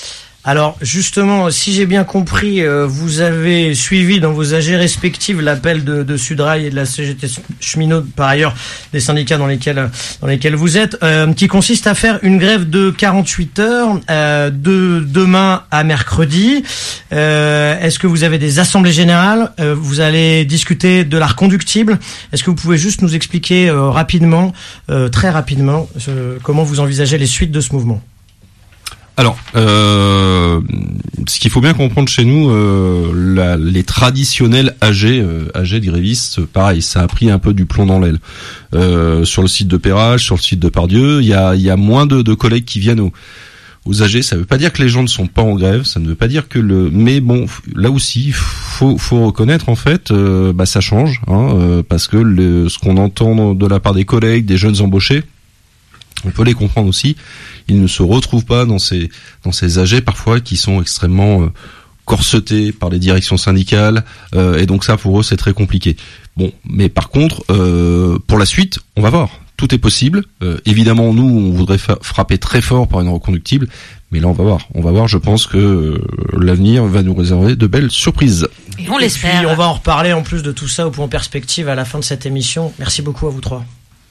Alors justement, si j'ai bien compris, euh, vous avez suivi dans vos A G respectives l'appel de, de Sudrail et de la C G T cheminot, par ailleurs des syndicats dans lesquels dans lesquels vous êtes, euh, qui consiste à faire une grève de quarante-huit heures euh, de demain à mercredi. Euh, est-ce que vous avez des assemblées générales? euh, Vous allez discuter de l'art conductible. Est-ce que vous pouvez juste nous expliquer euh, rapidement, euh, très rapidement, euh, comment vous envisagez les suites de ce mouvement? Alors, euh, ce qu'il faut bien comprendre chez nous, euh, la, les traditionnels A G, euh, A G de grévistes, pareil, ça a pris un peu du plomb dans l'aile. Euh, sur le site de Perrache, sur le site de Pardieu, il y a, il y a moins de, de collègues qui viennent aux, aux A G. Ça veut pas dire que les gens ne sont pas en grève, ça ne veut pas dire que le, mais bon, là aussi, faut, faut reconnaître en fait, euh, bah ça change, hein, euh, parce que le, ce qu'on entend de la part des collègues, des jeunes embauchés, on peut les comprendre aussi. Ils ne se retrouvent pas dans ces dans ces A G parfois qui sont extrêmement euh, corsetés par les directions syndicales, euh, et donc ça pour eux c'est très compliqué. Bon, mais par contre euh, pour la suite, on va voir. Tout est possible. Euh, évidemment, nous on voudrait fa- frapper très fort par une reconductible, mais là on va voir. On va voir. Je pense que euh, l'avenir va nous réserver de belles surprises. Et on l'espère. Et puis on va en reparler en plus de tout ça au point perspective à la fin de cette émission. Merci beaucoup à vous trois.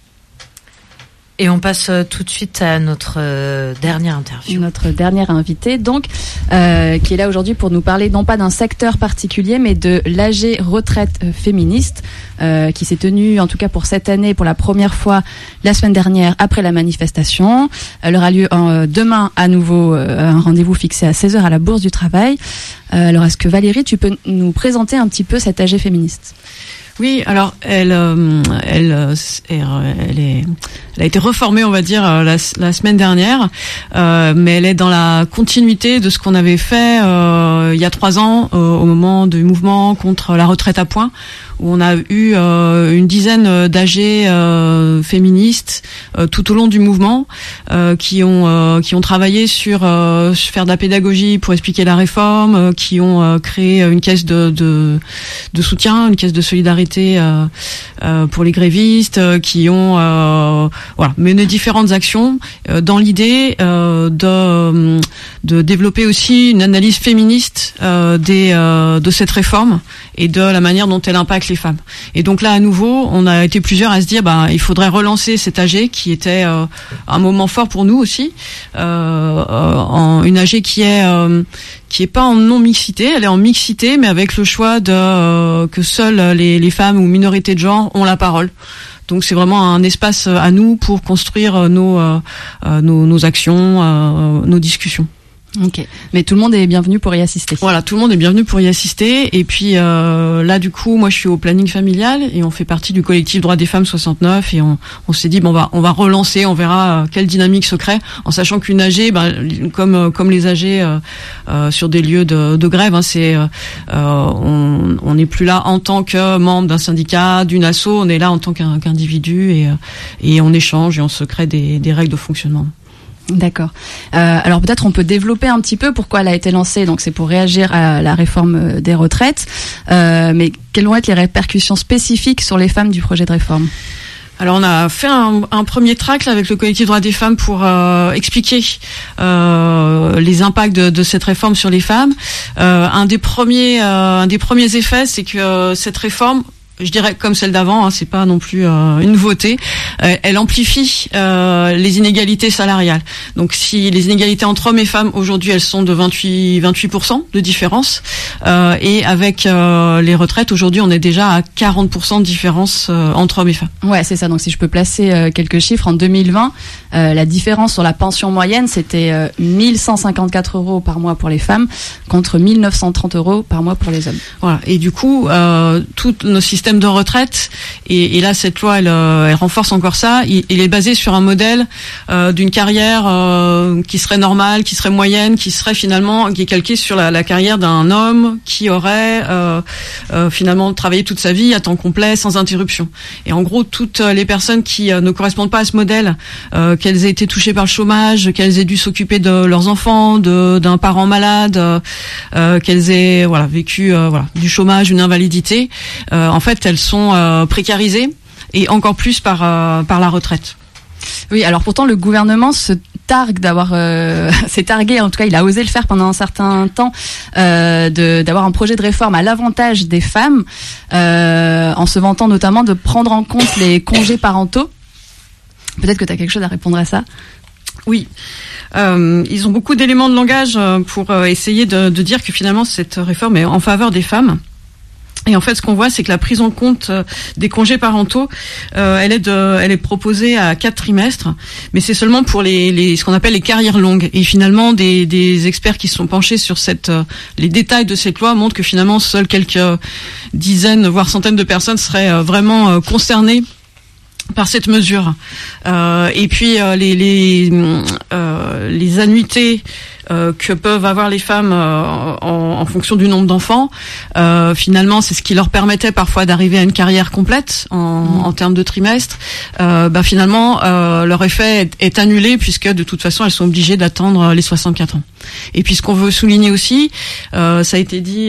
Et on passe tout de suite à notre euh, dernière interview. Notre dernière invitée, donc, euh, qui est là aujourd'hui pour nous parler non pas d'un secteur particulier, mais de l'A G retraite féministe, euh, qui s'est tenue, en tout cas pour cette année, pour la première fois la semaine dernière après la manifestation. Elle aura lieu en, demain à nouveau, euh, un rendez-vous fixé à seize heures à la Bourse du Travail. Euh, alors, est-ce que Valérie, tu peux nous présenter un petit peu cette A G féministe ? Oui, alors elle, euh, elle, euh, elle est, elle a été reformée, on va dire, la, la semaine dernière, euh, mais elle est dans la continuité de ce qu'on avait fait euh, il y a trois ans euh, au moment du mouvement contre la retraite à points, où on a eu euh, une dizaine d'A G euh, féministes euh, tout au long du mouvement euh, qui ont euh, qui ont travaillé sur euh, faire de la pédagogie pour expliquer la réforme, euh, qui ont euh, créé une caisse de, de de soutien, une caisse de solidarité euh, euh, pour les grévistes, euh, qui ont euh, voilà mené différentes actions euh, dans l'idée euh, de de développer aussi une analyse féministe euh, des euh, de cette réforme et de la manière dont elle impacte les femmes. Et donc là, à nouveau, on a été plusieurs à se dire, bah, il faudrait relancer cet A G qui était euh, un moment fort pour nous aussi, euh, en une A G qui est euh, qui est pas en non mixité, elle est en mixité, mais avec le choix de euh, que seules les, les femmes ou minorités de genre ont la parole. Donc c'est vraiment un espace à nous pour construire nos euh, nos, nos actions, euh, nos discussions. Ok, mais tout le monde est bienvenu pour y assister. Voilà, tout le monde est bienvenu pour y assister. Et puis euh, là, du coup, moi, je suis au planning familial et on fait partie du collectif Droits des Femmes soixante-neuf. Et on, on s'est dit, bon, on va, on va relancer, on verra quelle dynamique se crée, en sachant qu'une A G, ben, comme comme les A G euh, euh, sur des lieux de, de grève, hein, c'est euh, on on n'est plus là en tant que membre d'un syndicat, d'une asso, on est là en tant qu'un, qu'individu et et on échange et on se crée des, des règles de fonctionnement. D'accord. Euh, alors peut-être on peut développer un petit peu pourquoi elle a été lancée. Donc c'est pour réagir à la réforme des retraites. Euh, mais quelles vont être les répercussions spécifiques sur les femmes du projet de réforme ? Alors on a fait un, un premier tract là, avec le collectif Droits des Femmes pour euh, expliquer euh, les impacts de, de cette réforme sur les femmes. Euh, un des premiers, euh, un des premiers effets, c'est que euh, cette réforme, je dirais comme celle d'avant, hein, c'est pas non plus euh, une nouveauté, euh, elle amplifie euh, les inégalités salariales. Donc si les inégalités entre hommes et femmes aujourd'hui elles sont de vingt-huit pour cent de différence, euh, et avec euh, les retraites aujourd'hui on est déjà à quarante pour cent de différence euh, entre hommes et femmes. Ouais, c'est ça. Donc si je peux placer euh, quelques chiffres, en deux mille vingt, euh, la différence sur la pension moyenne c'était euh, mille cent cinquante-quatre euros par mois pour les femmes contre mille neuf cent trente euros par mois pour les hommes. Voilà. Et du coup, euh, tous nos systèmes de retraite, et, et là cette loi elle, elle renforce encore ça, il, il est basé sur un modèle euh, d'une carrière euh, qui serait normale, qui serait moyenne, qui serait finalement, qui est calquée sur la, la carrière d'un homme qui aurait euh, euh, finalement travaillé toute sa vie à temps complet sans interruption. Et en gros toutes les personnes qui euh, ne correspondent pas à ce modèle, euh, qu'elles aient été touchées par le chômage, qu'elles aient dû s'occuper de leurs enfants, de, d'un parent malade, euh, qu'elles aient voilà vécu euh, voilà du chômage, une invalidité, euh, en fait elles sont euh, précarisées et encore plus par euh, par la retraite. Oui, alors pourtant le gouvernement se targue d'avoir, euh, s'est targué, en tout cas il a osé le faire pendant un certain temps, euh, de, d'avoir un projet de réforme à l'avantage des femmes, euh, en se vantant notamment de prendre en compte les congés parentaux. Peut-être que tu as quelque chose à répondre à ça. Oui. Euh, ils ont beaucoup d'éléments de langage pour euh, essayer de, de dire que finalement cette réforme est en faveur des femmes. Et en fait, ce qu'on voit, c'est que la prise en compte des congés parentaux, euh, elle est de, elle est proposée à quatre trimestres, mais c'est seulement pour les, les, ce qu'on appelle les carrières longues. Et finalement, des, des experts qui se sont penchés sur cette, les détails de cette loi montrent que finalement, seules quelques dizaines, voire centaines de personnes seraient vraiment concernées par cette mesure. Euh, et puis euh, les les, euh, les annuités euh, que peuvent avoir les femmes euh, en, en fonction du nombre d'enfants, euh, finalement c'est ce qui leur permettait parfois d'arriver à une carrière complète en, mmh. en termes de trimestre. Euh, bah finalement euh, leur effet est, est annulé puisque de toute façon elles sont obligées d'attendre les soixante-quatre ans. Et puis ce qu'on veut souligner aussi, euh, ça a été dit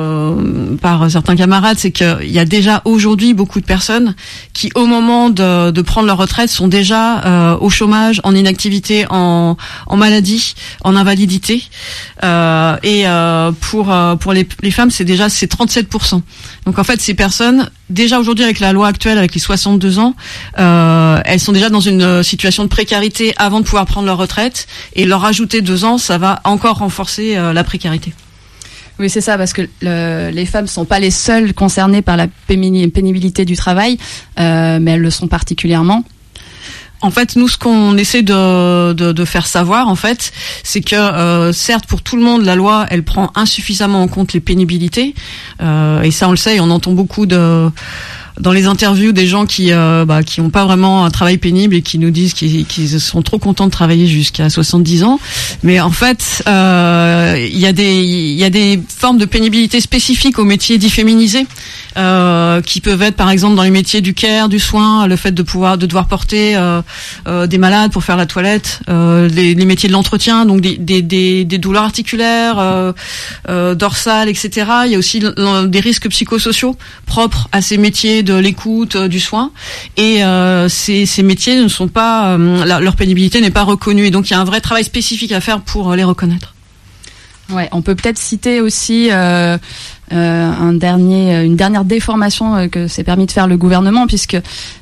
euh, par certains camarades, c'est qu'il y a déjà aujourd'hui beaucoup de personnes qui au moment de, de prendre leur retraite sont déjà euh, au chômage, en inactivité, en, en maladie, en invalidité. Euh, et euh, pour euh, pour les, les femmes, c'est déjà c'est trente-sept pour cent. Donc en fait, ces personnes déjà aujourd'hui avec la loi actuelle, avec les soixante-deux ans, euh, elles sont déjà dans une situation de précarité avant de pouvoir prendre leur retraite. Et leur ajouter deux ans, ça va encore renforcer euh, la précarité. Oui, c'est ça, parce que le, les femmes sont pas les seules concernées par la pénibilité du travail, euh, mais elles le sont particulièrement. En fait, nous, ce qu'on essaie de, de, de faire savoir, en fait, c'est que euh, certes, pour tout le monde, la loi, elle prend insuffisamment en compte les pénibilités, euh, et ça, on le sait, et on entend beaucoup de dans les interviews des gens qui euh, bah, qui ont pas vraiment un travail pénible et qui nous disent qu'ils, qu'ils sont trop contents de travailler jusqu'à soixante-dix ans. Mais en fait, euh, il y a des il y a des formes de pénibilité spécifiques aux métiers dits féminisés, euh, qui peuvent être par exemple dans les métiers du care, du soin, le fait de pouvoir de devoir porter euh, euh, des malades pour faire la toilette, euh, les, les métiers de l'entretien, donc des des des, des douleurs articulaires, euh, euh, dorsales, et cetera. Il y a aussi des risques psychosociaux propres à ces métiers de l'écoute, euh, du soin, et euh, ces, ces métiers ne sont pas, euh, la, leur pénibilité n'est pas reconnue, et donc il y a un vrai travail spécifique à faire pour euh, les reconnaître. Ouais, on peut peut-être citer aussi euh, euh, un dernier, une dernière déformation euh, que s'est permis de faire le gouvernement, puisque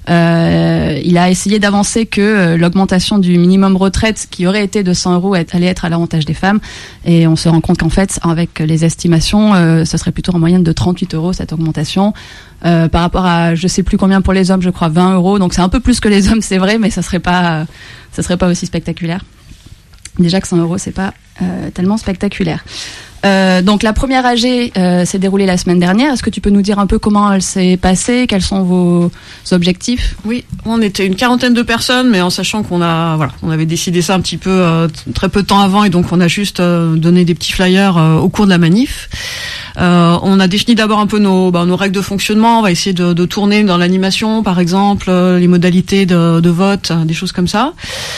euh, il a essayé d'avancer que euh, l'augmentation du minimum retraite, qui aurait été de cent euros, allait être à l'avantage des femmes, et on se rend compte qu'en fait, avec les estimations, euh, ce serait plutôt en moyenne de trente-huit euros cette augmentation. Euh, par rapport à, je sais plus combien pour les hommes, je crois vingt euros, donc c'est un peu plus que les hommes, c'est vrai, mais ça serait pas, ça serait pas aussi spectaculaire. Déjà que cent euros, c'est pas euh, tellement spectaculaire. Euh, donc la première A G euh, s'est déroulée la semaine dernière. Est-ce que tu peux nous dire un peu comment elle s'est passée, quels sont vos objectifs? Oui, on était une quarantaine de personnes, mais en sachant qu'on a, voilà, on avait décidé ça un petit peu euh, très peu de temps avant, et donc on a juste euh, donné des petits flyers euh, au cours de la manif. Euh, on a défini d'abord un peu nos, bah, nos règles de fonctionnement. On va essayer de, de tourner dans l'animation, par exemple, euh, les modalités de, de vote, des choses comme ça.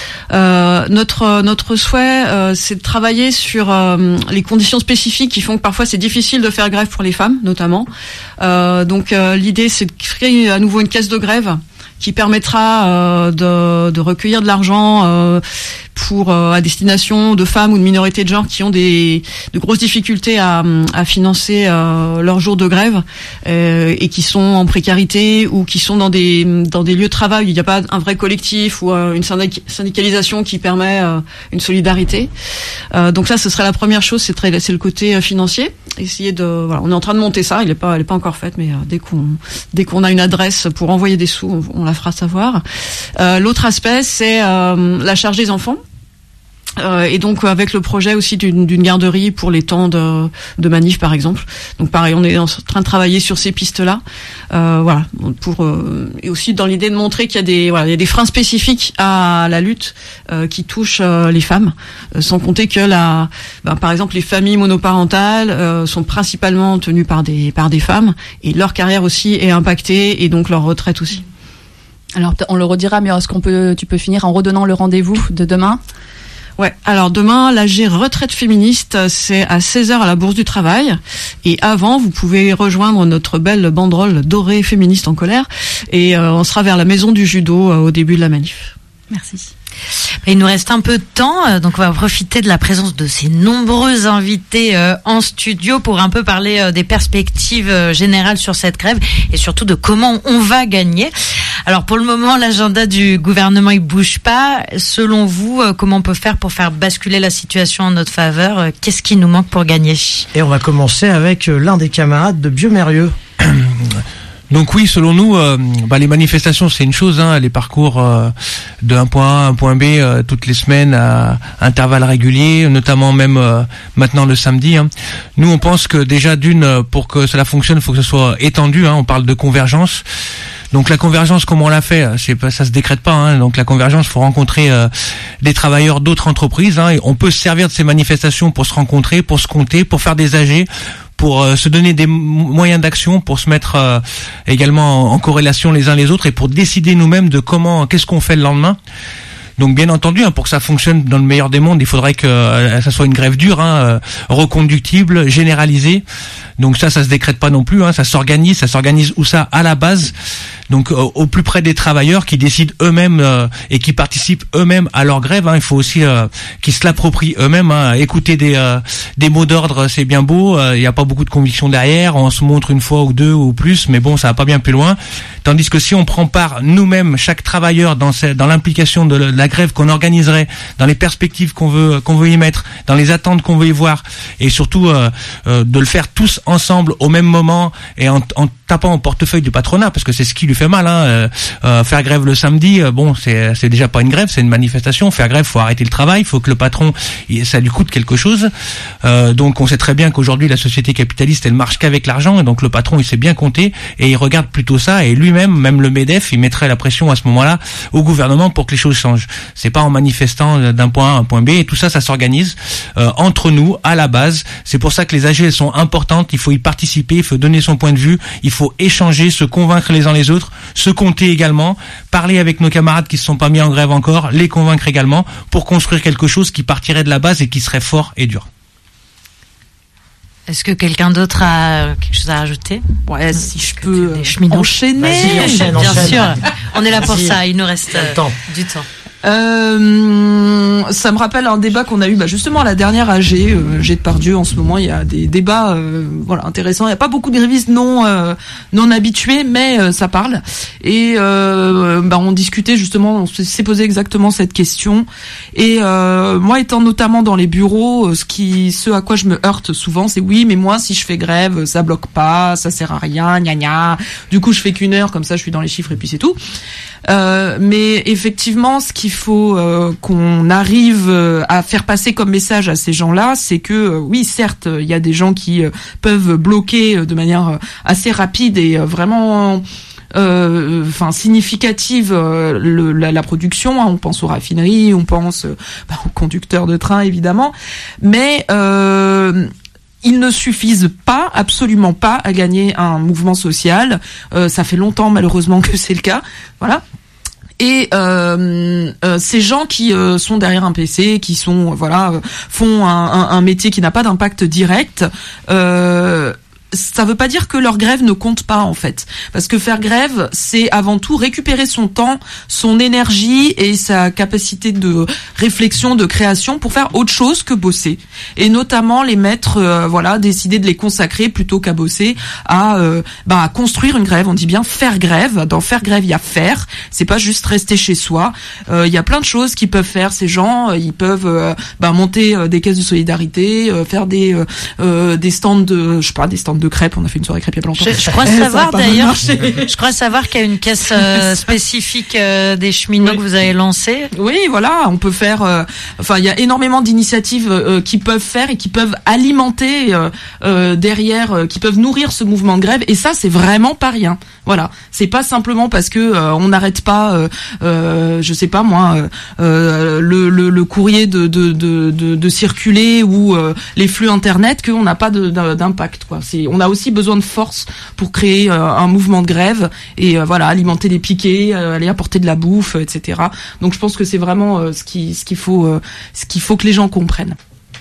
Euh, notre notre souhait, euh, c'est de travailler sur euh, les conditions spécifiques qui font que parfois c'est difficile de faire grève pour les femmes, notamment. Euh, donc euh, l'idée, c'est de créer à nouveau une caisse de grève qui permettra euh, de, de recueillir de l'argent euh, pour euh, à destination de femmes ou de minorités de genre qui ont des de grosses difficultés à, à financer euh, leurs jours de grève euh, et qui sont en précarité ou qui sont dans des dans des lieux de travail où il n'y a pas un vrai collectif ou euh, une syndic- syndicalisation qui permet euh, une solidarité. Euh, donc ça, ce serait la première chose, c'est très c'est le côté euh, financier. Essayer de voilà, on est en train de monter ça, il est pas elle est pas encore faite, mais euh, dès qu'on dès qu'on a une adresse pour envoyer des sous, on, on la fera savoir. Euh, l'autre aspect, c'est euh, la charge des enfants. Euh, et donc avec le projet aussi d'une, d'une garderie pour les temps de, de manif par exemple. Donc pareil, on est en train de travailler sur ces pistes-là. Euh, voilà, pour euh, et aussi dans l'idée de montrer qu'il y a des voilà, il y a des freins spécifiques à la lutte euh, qui touchent euh, les femmes. Euh, sans compter que la, ben, par exemple les familles monoparentales euh, sont principalement tenues par des par des femmes et leur carrière aussi est impactée et donc leur retraite aussi. Alors on le redira, mais est-ce qu'on peut tu peux finir en redonnant le rendez-vous de demain? Ouais, alors demain, l'A G retraite féministe, c'est à seize heures à la Bourse du Travail. Et avant, vous pouvez rejoindre notre belle banderole dorée féministe en colère. Et euh, on sera vers la maison du judo euh, au début de la manif. Merci. Il nous reste un peu de temps, donc on va profiter de la présence de ces nombreux invités euh, en studio pour un peu parler euh, des perspectives euh, générales sur cette grève et surtout de comment on va gagner. Alors pour le moment, l'agenda du gouvernement il bouge pas. Selon vous, euh, comment on peut faire pour faire basculer la situation en notre faveur? euh, Qu'est-ce qui nous manque pour gagner? Et on va commencer avec euh, l'un des camarades de Biomérieux. Donc oui, selon nous, euh, bah, les manifestations c'est une chose, hein, les parcours euh, de un point A à un point B euh, toutes les semaines à intervalles réguliers, notamment même euh, maintenant le samedi. Hein. Nous on pense que déjà d'une, pour que cela fonctionne, il faut que ce soit étendu. Hein, on parle de convergence. Donc la convergence, comment on l'a fait, c'est pas, ça se décrète pas. Hein. Donc la convergence, faut rencontrer euh, des travailleurs d'autres entreprises. Hein, et on peut se servir de ces manifestations pour se rencontrer, pour se compter, pour faire des A G, pour euh, se donner des m- moyens d'action, pour se mettre euh, également en, en corrélation les uns les autres et pour décider nous-mêmes de comment, qu'est-ce qu'on fait le lendemain. Donc bien entendu, hein, pour que ça fonctionne dans le meilleur des mondes, il faudrait que euh, ça soit une grève dure, hein, euh, reconductible, généralisée. Donc ça, ça se décrète pas non plus, hein, ça s'organise, ça s'organise où ça à la base. Donc euh, au plus près des travailleurs qui décident eux-mêmes euh, et qui participent eux-mêmes à leur grève. Hein, il faut aussi euh, qu'ils se l'approprient eux-mêmes. Hein. Écouter des euh, des mots d'ordre, c'est bien beau. Il euh, n'y a pas beaucoup de conviction derrière. On se montre une fois ou deux ou plus, mais bon, ça va pas bien plus loin. Tandis que si on prend part nous-mêmes, chaque travailleur, dans ce, dans l'implication de la grève qu'on organiserait, dans les perspectives qu'on veut qu'on veut y mettre, dans les attentes qu'on veut y voir, et surtout euh, euh, de le faire tous ensemble au même moment et en, en tapant au portefeuille du patronat, parce que c'est ce qui lui fait mal. Hein. Euh, euh, faire grève le samedi, euh, bon, c'est c'est déjà pas une grève, c'est une manifestation. Faire grève, faut arrêter le travail, faut que le patron, ça lui coûte quelque chose. Euh, donc on sait très bien qu'aujourd'hui la société capitaliste, elle marche qu'avec l'argent, et donc le patron, il sait bien compter et il regarde plutôt ça. Et lui-même, même le MEDEF, il mettrait la pression à ce moment-là au gouvernement pour que les choses changent. C'est pas en manifestant d'un point A à un point B. Et tout ça, ça s'organise euh, entre nous à la base. C'est pour ça que les A G elles sont importantes. Il faut y participer, il faut donner son point de vue, il faut échanger, se convaincre les uns les autres, se compter également, parler avec nos camarades qui se sont pas mis en grève encore, les convaincre également pour construire quelque chose qui partirait de la base et qui serait fort et dur. Est-ce que quelqu'un d'autre a quelque chose à rajouter? Ouais, si je peux enchaîner. Vas-y, enchaîne, Bien enchaîne. sûr. On est là pour Vas-y. ça. Il nous reste Il y a le temps. du temps. Euh, ça me rappelle un débat qu'on a eu bah, justement à la dernière A G, euh, G de Pardieu. En ce moment, il y a des débats euh, voilà intéressants. Il n'y a pas beaucoup de grévistes non euh, non habitués, mais euh, ça parle. Et euh, bah, on discutait justement, on s'est posé exactement cette question. Et euh, moi, étant notamment dans les bureaux, ce qui, ce à quoi je me heurte souvent, c'est oui, mais moi, si je fais grève, ça bloque pas, ça sert à rien, gna gna. Du coup, je fais qu'une heure, comme ça, je suis dans les chiffres et puis c'est tout. Euh, mais effectivement, ce qui qu'il faut euh, qu'on arrive euh, à faire passer comme message à ces gens-là, c'est que euh, oui, certes, il y a des gens qui euh, peuvent bloquer euh, de manière euh, assez rapide et euh, vraiment euh, enfin significative euh, le, la, la production, hein. On pense aux raffineries, on pense euh, bah, aux conducteurs de train évidemment, mais euh, ils ne suffisent pas, absolument pas, à gagner un mouvement social. Euh, ça fait longtemps malheureusement que c'est le cas. Voilà. Et euh, euh, ces gens qui euh, sont derrière un P C, qui sont euh, voilà, euh, font un, un, un métier qui n'a pas d'impact direct. Euh, ça veut pas dire que leur grève ne compte pas en fait, parce que faire grève, c'est avant tout récupérer son temps, son énergie et sa capacité de réflexion, de création pour faire autre chose que bosser, et notamment les mettre, euh, voilà, décider de les consacrer plutôt qu'à bosser à, euh, bah, à construire une grève. On dit bien faire grève. Dans faire grève, il y a faire. C'est pas juste rester chez soi. Euh, il y a plein de choses qu'ils peuvent faire. Ces gens, ils peuvent euh, bah, monter euh, des caisses de solidarité, euh, faire des euh, euh, des stands de, je sais pas, des stands de crêpes. On a fait une soirée crêpes il y a pas longtemps. Je, je crois savoir d'ailleurs, je crois savoir qu'il y a une caisse euh, spécifique euh, des cheminots, oui, que vous avez lancée. Oui, voilà, on peut faire. Euh, enfin, il y a énormément d'initiatives euh, qui peuvent faire et qui peuvent alimenter euh, euh, derrière, euh, qui peuvent nourrir ce mouvement de grève. Et ça, c'est vraiment pas rien. Voilà, c'est pas simplement parce que euh, on n'arrête pas, euh, euh, je sais pas moi, euh, euh, le, le, le courrier de de, de, de, de circuler ou euh, les flux internet qu'on n'a pas de, de, d'impact, quoi. C'est, on a aussi besoin de force pour créer euh, un mouvement de grève et euh, voilà, alimenter des piquets, euh, aller apporter de la bouffe, et cetera. Donc je pense que c'est vraiment euh, ce qui ce qu'il faut euh, ce qu'il faut que les gens comprennent.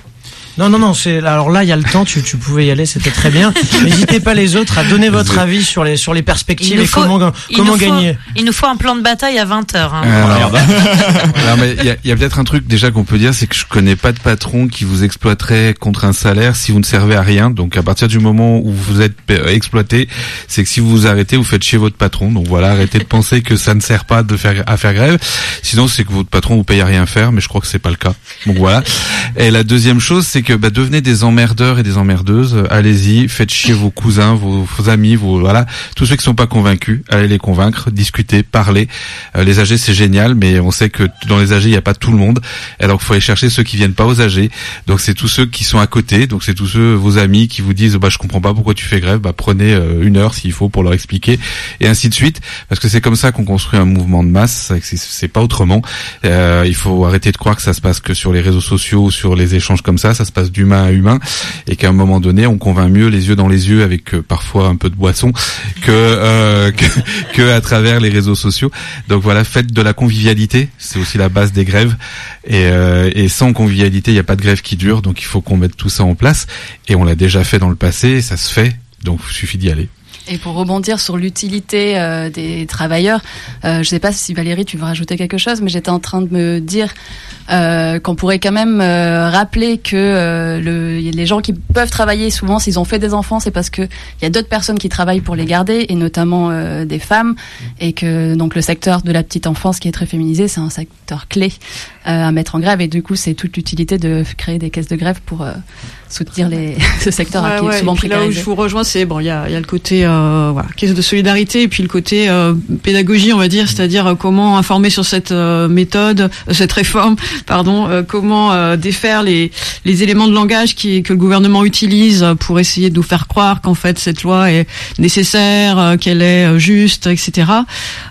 Non, non, non, c'est, alors là, il y a le temps, tu, tu pouvais y aller, c'était très bien. N'hésitez pas les autres à donner votre avis sur les, sur les perspectives et faut, comment, comment il gagner. Faut, il nous faut un plan de bataille à vingt heures. Hein. Alors, alors, mais il y a, y a peut-être un truc déjà qu'on peut dire, c'est que je connais pas de patron qui vous exploiterait contre un salaire si vous ne servez à rien. Donc à partir du moment où vous êtes exploité, c'est que si vous vous arrêtez, vous faites chier votre patron. Donc voilà, arrêtez de penser que ça ne sert pas de faire à faire grève. Sinon, c'est que votre patron vous paye à rien faire, mais je crois que c'est pas le cas. Donc voilà. Et la deuxième chose, c'est que bah, devenez des emmerdeurs et des emmerdeuses. Allez-y, faites chier vos cousins, vos, vos amis, vos voilà, tous ceux qui sont pas convaincus. Allez les convaincre, discuter, parler. Euh, les A G c'est génial, mais on sait que dans les A G il y a pas tout le monde. Alors il faut aller chercher ceux qui viennent pas aux A G. Donc c'est tous ceux qui sont à côté. Donc c'est tous ceux vos amis qui vous disent bah je comprends pas pourquoi tu fais grève. Bah prenez euh, une heure s'il faut pour leur expliquer et ainsi de suite. Parce que c'est comme ça qu'on construit un mouvement de masse. C'est, c'est pas autrement. Euh, il faut arrêter de croire que ça se passe que sur les réseaux sociaux ou sur les échanges comme ça. Ça se passe d'humain à humain, et qu'à un moment donné on convainc mieux les yeux dans les yeux avec euh, parfois un peu de boisson que, euh, que que à travers les réseaux sociaux. Donc voilà, faites de la convivialité, c'est aussi la base des grèves, et, euh, et sans convivialité il n'y a pas de grève qui dure. Donc il faut qu'on mette tout ça en place, et on l'a déjà fait dans le passé, ça se fait, donc il suffit d'y aller. Et pour rebondir sur l'utilité euh, des travailleurs, euh, je sais pas si Valérie tu veux rajouter quelque chose, mais j'étais en train de me dire euh, qu'on pourrait quand même euh, rappeler que euh, le, les gens qui peuvent travailler, souvent s'ils ont fait des enfants, c'est parce que il y a d'autres personnes qui travaillent pour les garder, et notamment euh, des femmes, et que donc le secteur de la petite enfance qui est très féminisé, c'est un secteur clé euh, à mettre en grève, et du coup c'est toute l'utilité de créer des caisses de grève pour euh, soutenir les, ce secteur ouais, qui est ouais. souvent Et puis précarisé. là où je vous rejoins, c'est bon, il y a, y a le côté euh, voilà, caisse de solidarité, et puis le côté euh, pédagogie, on va dire, c'est-à-dire euh, comment informer sur cette euh, méthode, euh, cette réforme, pardon, euh, comment euh, défaire les les éléments de langage qui que le gouvernement utilise pour essayer de nous faire croire qu'en fait cette loi est nécessaire, euh, qu'elle est euh, juste, et cetera.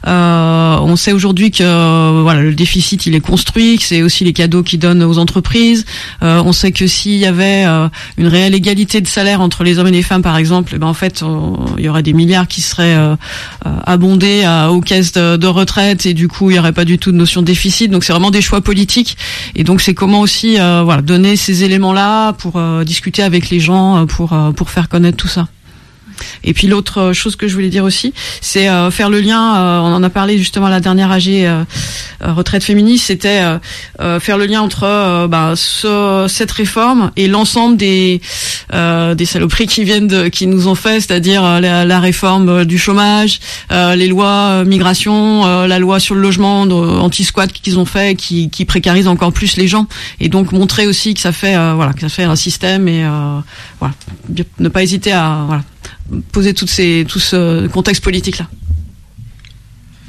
Euh, on sait aujourd'hui que euh, voilà, le déficit il est construit, que c'est aussi les cadeaux qu'ils donnent aux entreprises. Euh, on sait que s'il y avait euh, une réelle égalité de salaire entre les hommes et les femmes, par exemple, eh ben en fait, on, il y aurait des milliards qui seraient euh, euh, abondés à, aux caisses de, de retraite, et du coup, il y aurait pas du tout de notion de déficit. Donc, c'est vraiment des choix politiques. Et donc, c'est comment aussi, euh, voilà, donner ces éléments-là pour euh, discuter avec les gens, pour euh, pour faire connaître tout ça. Et puis l'autre chose que je voulais dire aussi, c'est euh, faire le lien, euh, on en a parlé justement à la dernière A G euh, euh, retraite féministe, c'était euh, euh, faire le lien entre euh, bah, ce, cette réforme et l'ensemble des euh, des saloperies qui viennent de, qui nous ont fait, c'est-à-dire euh, la, la réforme du chômage, euh, les lois euh, migration, euh, la loi sur le logement euh, anti-squat qu'ils ont fait, qui, qui précarise encore plus les gens, et donc montrer aussi que ça fait euh, voilà que ça fait un système, et euh, voilà, ne pas hésiter à voilà poser toutes ces, tout ce contexte politique-là.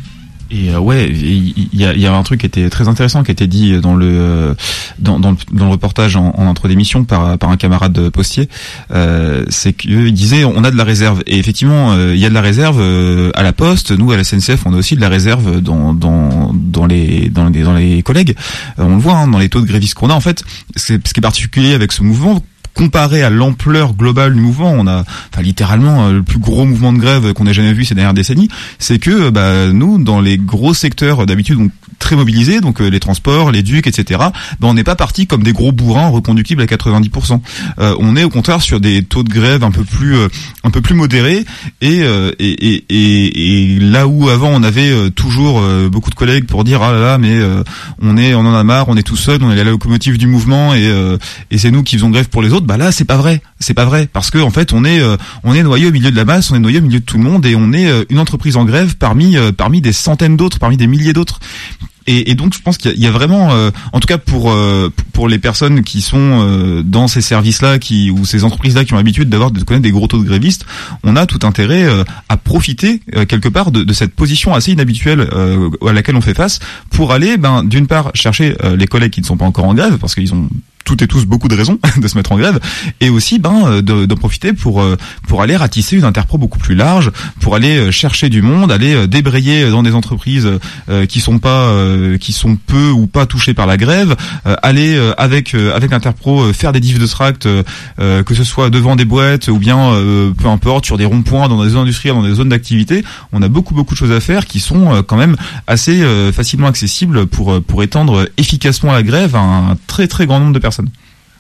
Et euh, ouais, il y a, y a un truc qui était très intéressant qui a été dit dans le euh, dans, dans le dans le reportage en, en intro d'émission par par un camarade postier. Euh, c'est qu'il disait on a de la réserve et effectivement il euh, y a de la réserve euh, à la Poste. Nous à la S N C F on a aussi de la réserve dans dans dans les dans les dans les collègues. Euh, on le voit hein, dans les taux de grévistes qu'on a. En fait, c'est ce qui est particulier avec ce mouvement. Comparé à l'ampleur globale du mouvement, on a enfin, littéralement le plus gros mouvement de grève qu'on ait jamais vu ces dernières décennies. C'est que bah, nous, dans les gros secteurs d'habitude donc très mobilisés, donc euh, les transports, les ducs, et cetera, bah, on n'est pas parti comme des gros bourrins reconductibles à quatre-vingt-dix pour cent. Euh, on est au contraire sur des taux de grève un peu plus euh, un peu plus modérés et, euh, et, et, et, et là où avant on avait euh, toujours euh, beaucoup de collègues pour dire ah là là mais euh, on est on en a marre, on est tout seul, on est la locomotive du mouvement et euh, et c'est nous qui faisons grève pour les autres. Bah là c'est pas vrai, c'est pas vrai parce que en fait on est euh, on est noyé au milieu de la masse, on est noyé au milieu de tout le monde et on est euh, une entreprise en grève parmi euh, parmi des centaines d'autres, parmi des milliers d'autres. Et, et donc je pense qu'il y a, il y a vraiment, euh, en tout cas pour euh, pour les personnes qui sont euh, dans ces services-là, qui ou ces entreprises-là qui ont l'habitude d'avoir de connaître des gros taux de grévistes, on a tout intérêt euh, à profiter euh, quelque part de, de cette position assez inhabituelle euh, à laquelle on fait face pour aller, ben d'une part chercher euh, les collègues qui ne sont pas encore en grève parce qu'ils ont toutes et tous beaucoup de raisons de se mettre en grève et aussi ben de, de profiter pour pour aller ratisser une interpro beaucoup plus large, pour aller chercher du monde, aller débrayer dans des entreprises euh, qui sont pas euh, qui sont peu ou pas touchées par la grève, euh, aller euh, avec euh, avec Interpro euh, faire des diffs de tract euh, que ce soit devant des boîtes ou bien euh, peu importe sur des ronds-points dans des zones industrielles, dans des zones d'activité. On a beaucoup beaucoup de choses à faire qui sont euh, quand même assez euh, facilement accessibles pour pour étendre efficacement la grève à un très très grand nombre de personnes.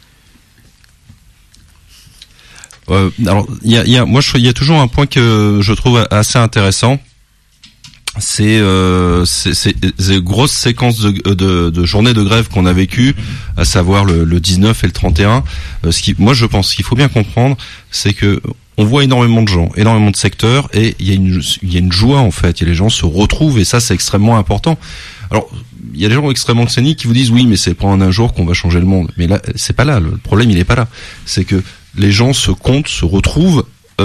Euh, alors, il y a, y a, moi, il y a toujours un point que je trouve assez intéressant. C'est euh, ces grosses séquences de, de, de journées de grève qu'on a vécues, à savoir le, le dix-neuf et le trente et un. Euh, ce qui, moi, je pense qu'il faut bien comprendre, c'est que on voit énormément de gens, énormément de secteurs, et il y a une, il y a une joie en fait. Et les gens se retrouvent, et ça, c'est extrêmement important. Alors, il y a des gens extrêmement cyniques qui vous disent oui, mais c'est pas en un jour qu'on va changer le monde. Mais là, c'est pas là. Le problème, il est pas là. C'est que les gens se comptent, se retrouvent,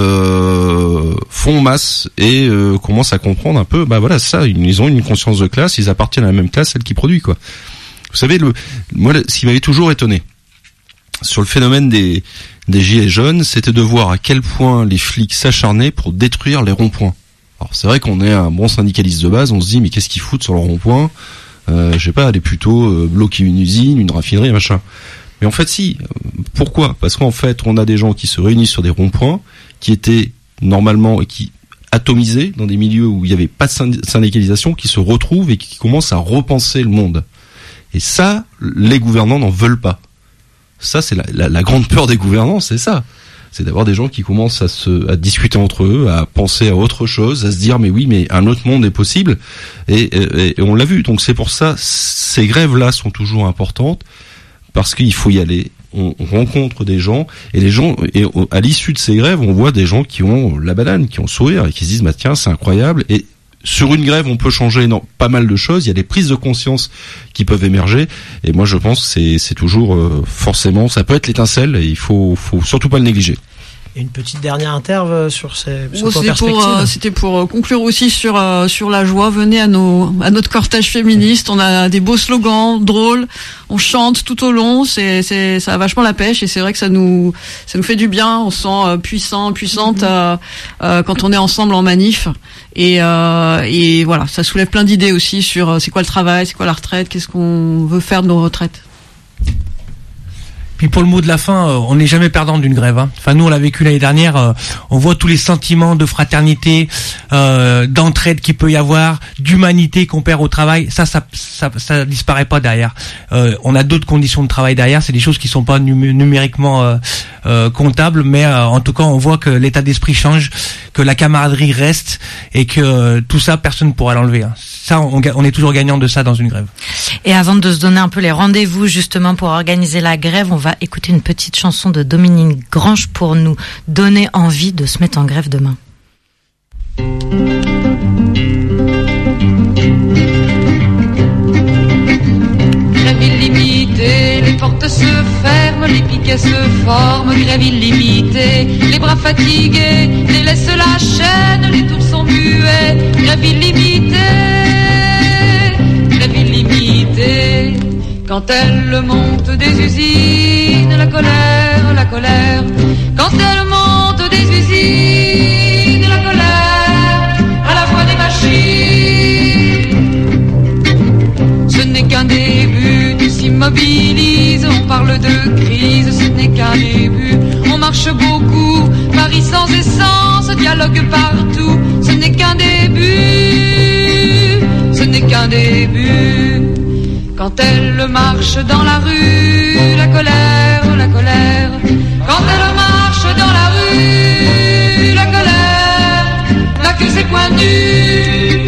euh, font masse et euh, commencent à comprendre un peu. Bah voilà, ça. Ils ont une conscience de classe. Ils appartiennent à la même classe, celle qui produit quoi. Vous savez, le, moi, ce qui m'avait toujours étonné sur le phénomène des des gilets jaunes, c'était de voir à quel point les flics s'acharnaient pour détruire les ronds-points. Alors c'est vrai qu'on est un bon syndicaliste de base, on se dit mais qu'est-ce qu'ils foutent sur le rond-point? Euh, je sais pas, aller plutôt euh, bloquer une usine, une raffinerie, machin. Mais en fait si. Pourquoi? Parce qu'en fait on a des gens qui se réunissent sur des ronds-points qui étaient normalement et qui atomisés dans des milieux où il n'y avait pas de syndicalisation, qui se retrouvent et qui commencent à repenser le monde. Et ça, les gouvernants n'en veulent pas. Ça, c'est la, la, la grande peur des gouvernants, c'est ça. C'est d'avoir des gens qui commencent à se, à discuter entre eux, à penser à autre chose, à se dire mais oui, mais un autre monde est possible. Et, et, et on l'a vu. Donc c'est pour ça, ces grèves-là sont toujours importantes parce qu'il faut y aller. On, on rencontre des gens et les gens, et à l'issue de ces grèves, on voit des gens qui ont la banane, qui ont le sourire et qui se disent bah tiens, c'est incroyable. Et sur une grève, on peut changer non, pas mal de choses. Il y a des prises de conscience qui peuvent émerger. Et moi, je pense que c'est, c'est toujours euh, forcément, ça peut être l'étincelle et il faut, faut surtout pas le négliger. Et une petite dernière interve sur ces sur bon, c'était pour euh, c'était pour conclure aussi sur euh, sur la joie. Venez à nos à notre cortège féministe. On a des beaux slogans drôles. On chante tout au long. C'est c'est ça a vachement la pêche et c'est vrai que ça nous ça nous fait du bien. On se sent euh, puissant puissante euh, euh, quand on est ensemble en manif. Et euh, et voilà, ça soulève plein d'idées aussi sur euh, c'est quoi le travail, c'est quoi la retraite, qu'est-ce qu'on veut faire de nos retraites. Puis pour le mot de la fin, euh, on n'est jamais perdant d'une grève. Hein. Enfin, nous, on l'a vécu l'année dernière. Euh, on voit tous les sentiments de fraternité, euh, d'entraide qu'il peut y avoir, d'humanité qu'on perd au travail. Ça, ça, ça, ça disparaît pas derrière. Euh, on a d'autres conditions de travail derrière. C'est des choses qui sont pas numé- numériquement euh, euh, comptables, mais euh, en tout cas, on voit que l'état d'esprit change, que la camaraderie reste et que euh, tout ça, personne ne pourra l'enlever. Hein. Ça, on, on est toujours gagnant de ça dans une grève. Et avant de se donner un peu les rendez-vous justement pour organiser la grève, on va écouter une petite chanson de Dominique Grange pour nous donner envie de se mettre en grève demain. Grève illimitée, les portes se ferment, les piquets se forment. Grève illimitée, les bras fatigués délaissent la chaîne, les tours sont muets. Grève illimitée. Quand elle monte des usines, la colère, la colère. Quand elle monte des usines, la colère, à la voix des machines. Ce n'est qu'un début, tout s'immobilise, on parle de crise, ce n'est qu'un début. On marche beaucoup, Paris sans essence, dialogue partout, ce n'est qu'un début, ce n'est qu'un début. Quand elle marche dans la rue, la colère, la colère. Quand elle marche dans la rue, la colère n'a que ses points nus.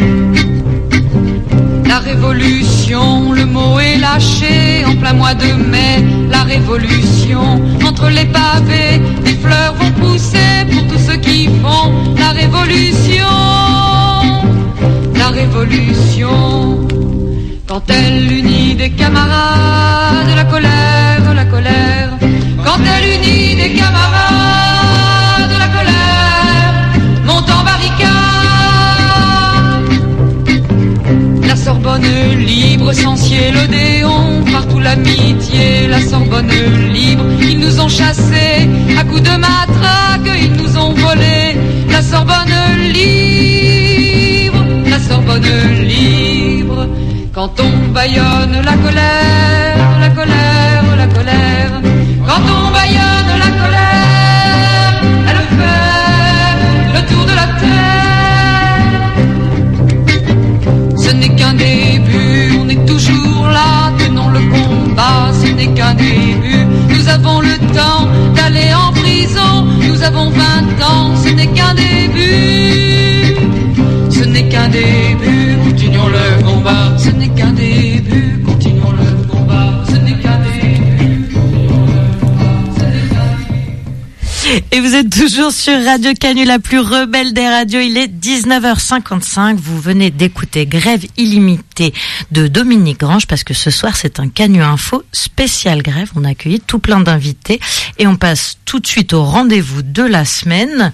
La révolution, le mot est lâché en plein mois de mai. La révolution, entre les pavés, des fleurs vont pousser pour tous ceux qui font la révolution. La révolution. Quand elle unit des camarades, la colère, la colère. Quand elle unit des camarades, la colère monte en barricade. La Sorbonne libre, Censier, l'Odéon, partout l'amitié, la Sorbonne libre. Ils nous ont chassés à coups de matraque, ils nous ont volé. La Sorbonne libre, la Sorbonne libre. Quand on bâillonne la colère, la colère, la colère. Quand on bâillonne la colère, elle fait le tour de la terre. Ce n'est qu'un début, on est toujours là, tenons le combat, ce n'est qu'un début. Nous avons le temps d'aller en prison, nous avons vingt ans, ce n'est qu'un début. Ce n'est qu'un début, continuons le combat. Ce n'est qu'un début, continuons le combat. Ce n'est qu'un début, continuons le combat. Et vous êtes toujours sur Radio Canu, la plus rebelle des radios. Il est dix-neuf heures cinquante-cinq. Vous venez d'écouter Grève illimitée de Dominique Grange, parce que ce soir c'est un Canu Info spécial grève. On a accueilli tout plein d'invités et on passe tout de suite au rendez-vous de la semaine,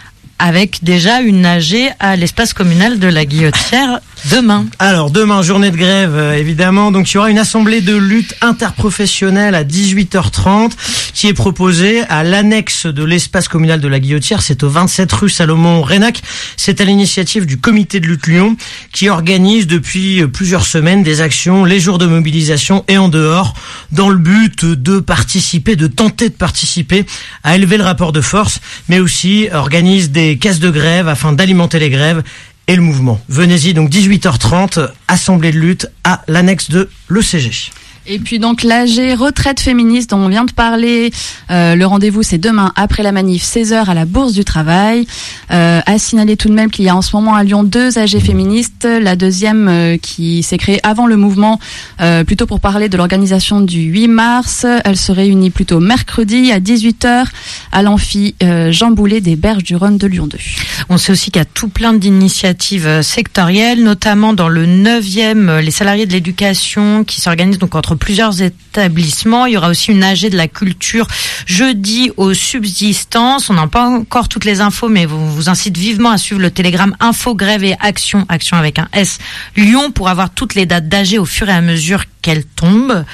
avec déjà une A G à l'espace communal de la Guillotière demain. Alors demain, journée de grève euh, évidemment, donc il y aura une assemblée de lutte interprofessionnelle à dix-huit heures trente qui est proposée à l'annexe de l'espace communal de la Guillotière. C'est au vingt-sept rue Salomon-Rénac. C'est à l'initiative du comité de lutte Lyon qui organise depuis plusieurs semaines des actions les jours de mobilisation et en dehors, dans le but de participer, de tenter de participer à élever le rapport de force, mais aussi organise des caisses de grève afin d'alimenter les grèves et le mouvement. Venez-y, donc dix-huit heures trente, assemblée de lutte à l'annexe de l'E C G. Et puis donc l'A G retraite féministe dont on vient de parler, euh, le rendez-vous c'est demain après la manif, seize heures à la Bourse du Travail. Euh, à signaler tout de même qu'il y a en ce moment à Lyon deux A G féministes, la deuxième euh, qui s'est créée avant le mouvement, euh, plutôt pour parler de l'organisation du huit mars. Elle se réunit plutôt mercredi à dix-huit heures à l'amphi euh, Jean Boulet des Berges du Rhône de Lyon deux. On sait aussi qu'il y a tout plein d'initiatives sectorielles, notamment dans le neuvième, les salariés de l'éducation qui s'organisent donc entre plusieurs établissements. Il y aura aussi une A G de la culture jeudi aux subsistances. On n'a pas encore toutes les infos, mais vous vous incite vivement à suivre le télégramme Info Grève et Action, Action avec un S, Lyon, pour avoir toutes les dates d'A G au fur et à mesure qu'elles tombent.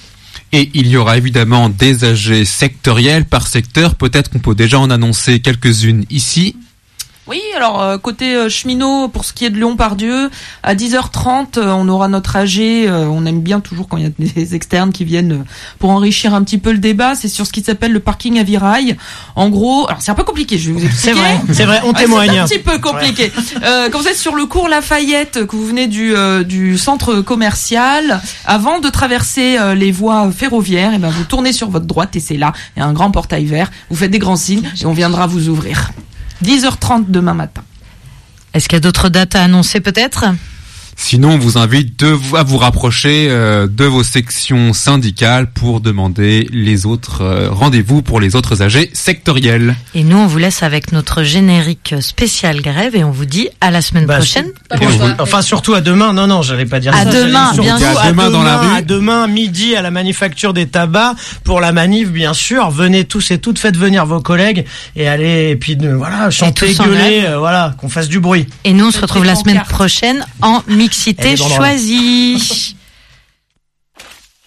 Et il y aura évidemment des A G sectoriels par secteur. Peut-être qu'on peut déjà en annoncer quelques-unes ici. Oui, alors euh, côté euh, cheminot, pour ce qui est de Lyon-Pardieu, à dix heures trente, euh, on aura notre A G. Euh, on aime bien toujours quand il y a des externes qui viennent euh, pour enrichir un petit peu le débat. C'est sur ce qui s'appelle le parking à Virail. En gros, alors c'est un peu compliqué, je vais vous expliquer. C'est vrai, c'est vrai, on ouais, témoigne. C'est un petit peu compliqué. Ouais. Euh, quand vous êtes sur le cours Lafayette, que vous venez du euh, du centre commercial, avant de traverser euh, les voies ferroviaires, et ben vous tournez sur votre droite et c'est là, il y a un grand portail vert. Vous faites des grands signes et on viendra vous ouvrir. dix heures trente demain matin. Est-ce qu'il y a d'autres dates à annoncer peut-être ? Sinon, on vous invite de, à vous rapprocher euh, de vos sections syndicales pour demander les autres euh, rendez-vous pour les autres A G sectoriels. Et nous, on vous laisse avec notre générique spécial grève et on vous dit à la semaine bah, prochaine. Vous, enfin, surtout à demain. Non, non, j'allais pas dire à ça. Demain, bien sûr. À demain, dans la rue. À demain, midi, à la manufacture des tabacs pour la manif, bien sûr. Venez tous et toutes, faites venir vos collègues et allez, et puis voilà, chanter, gueuler, euh, voilà, qu'on fasse du bruit. Et nous, on se retrouve la semaine prochaine en mixité choisie.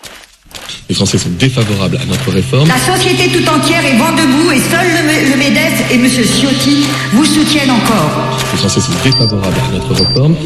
Les Français sont défavorables à notre réforme. La société tout entière est vent debout et seul le, le MEDEF et M. Ciotti vous soutiennent encore. Les Français sont défavorables à notre réforme.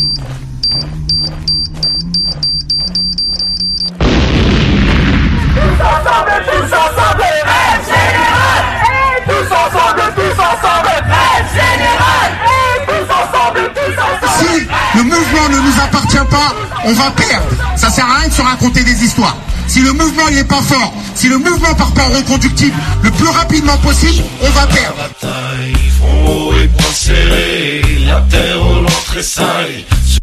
Si le mouvement ne nous appartient pas, on va perdre. Ça sert à rien de se raconter des histoires. Si le mouvement il est pas fort, si le mouvement part pas en reconductible le plus rapidement possible, on va perdre. Front et poing serré, la terre au ventre est salé.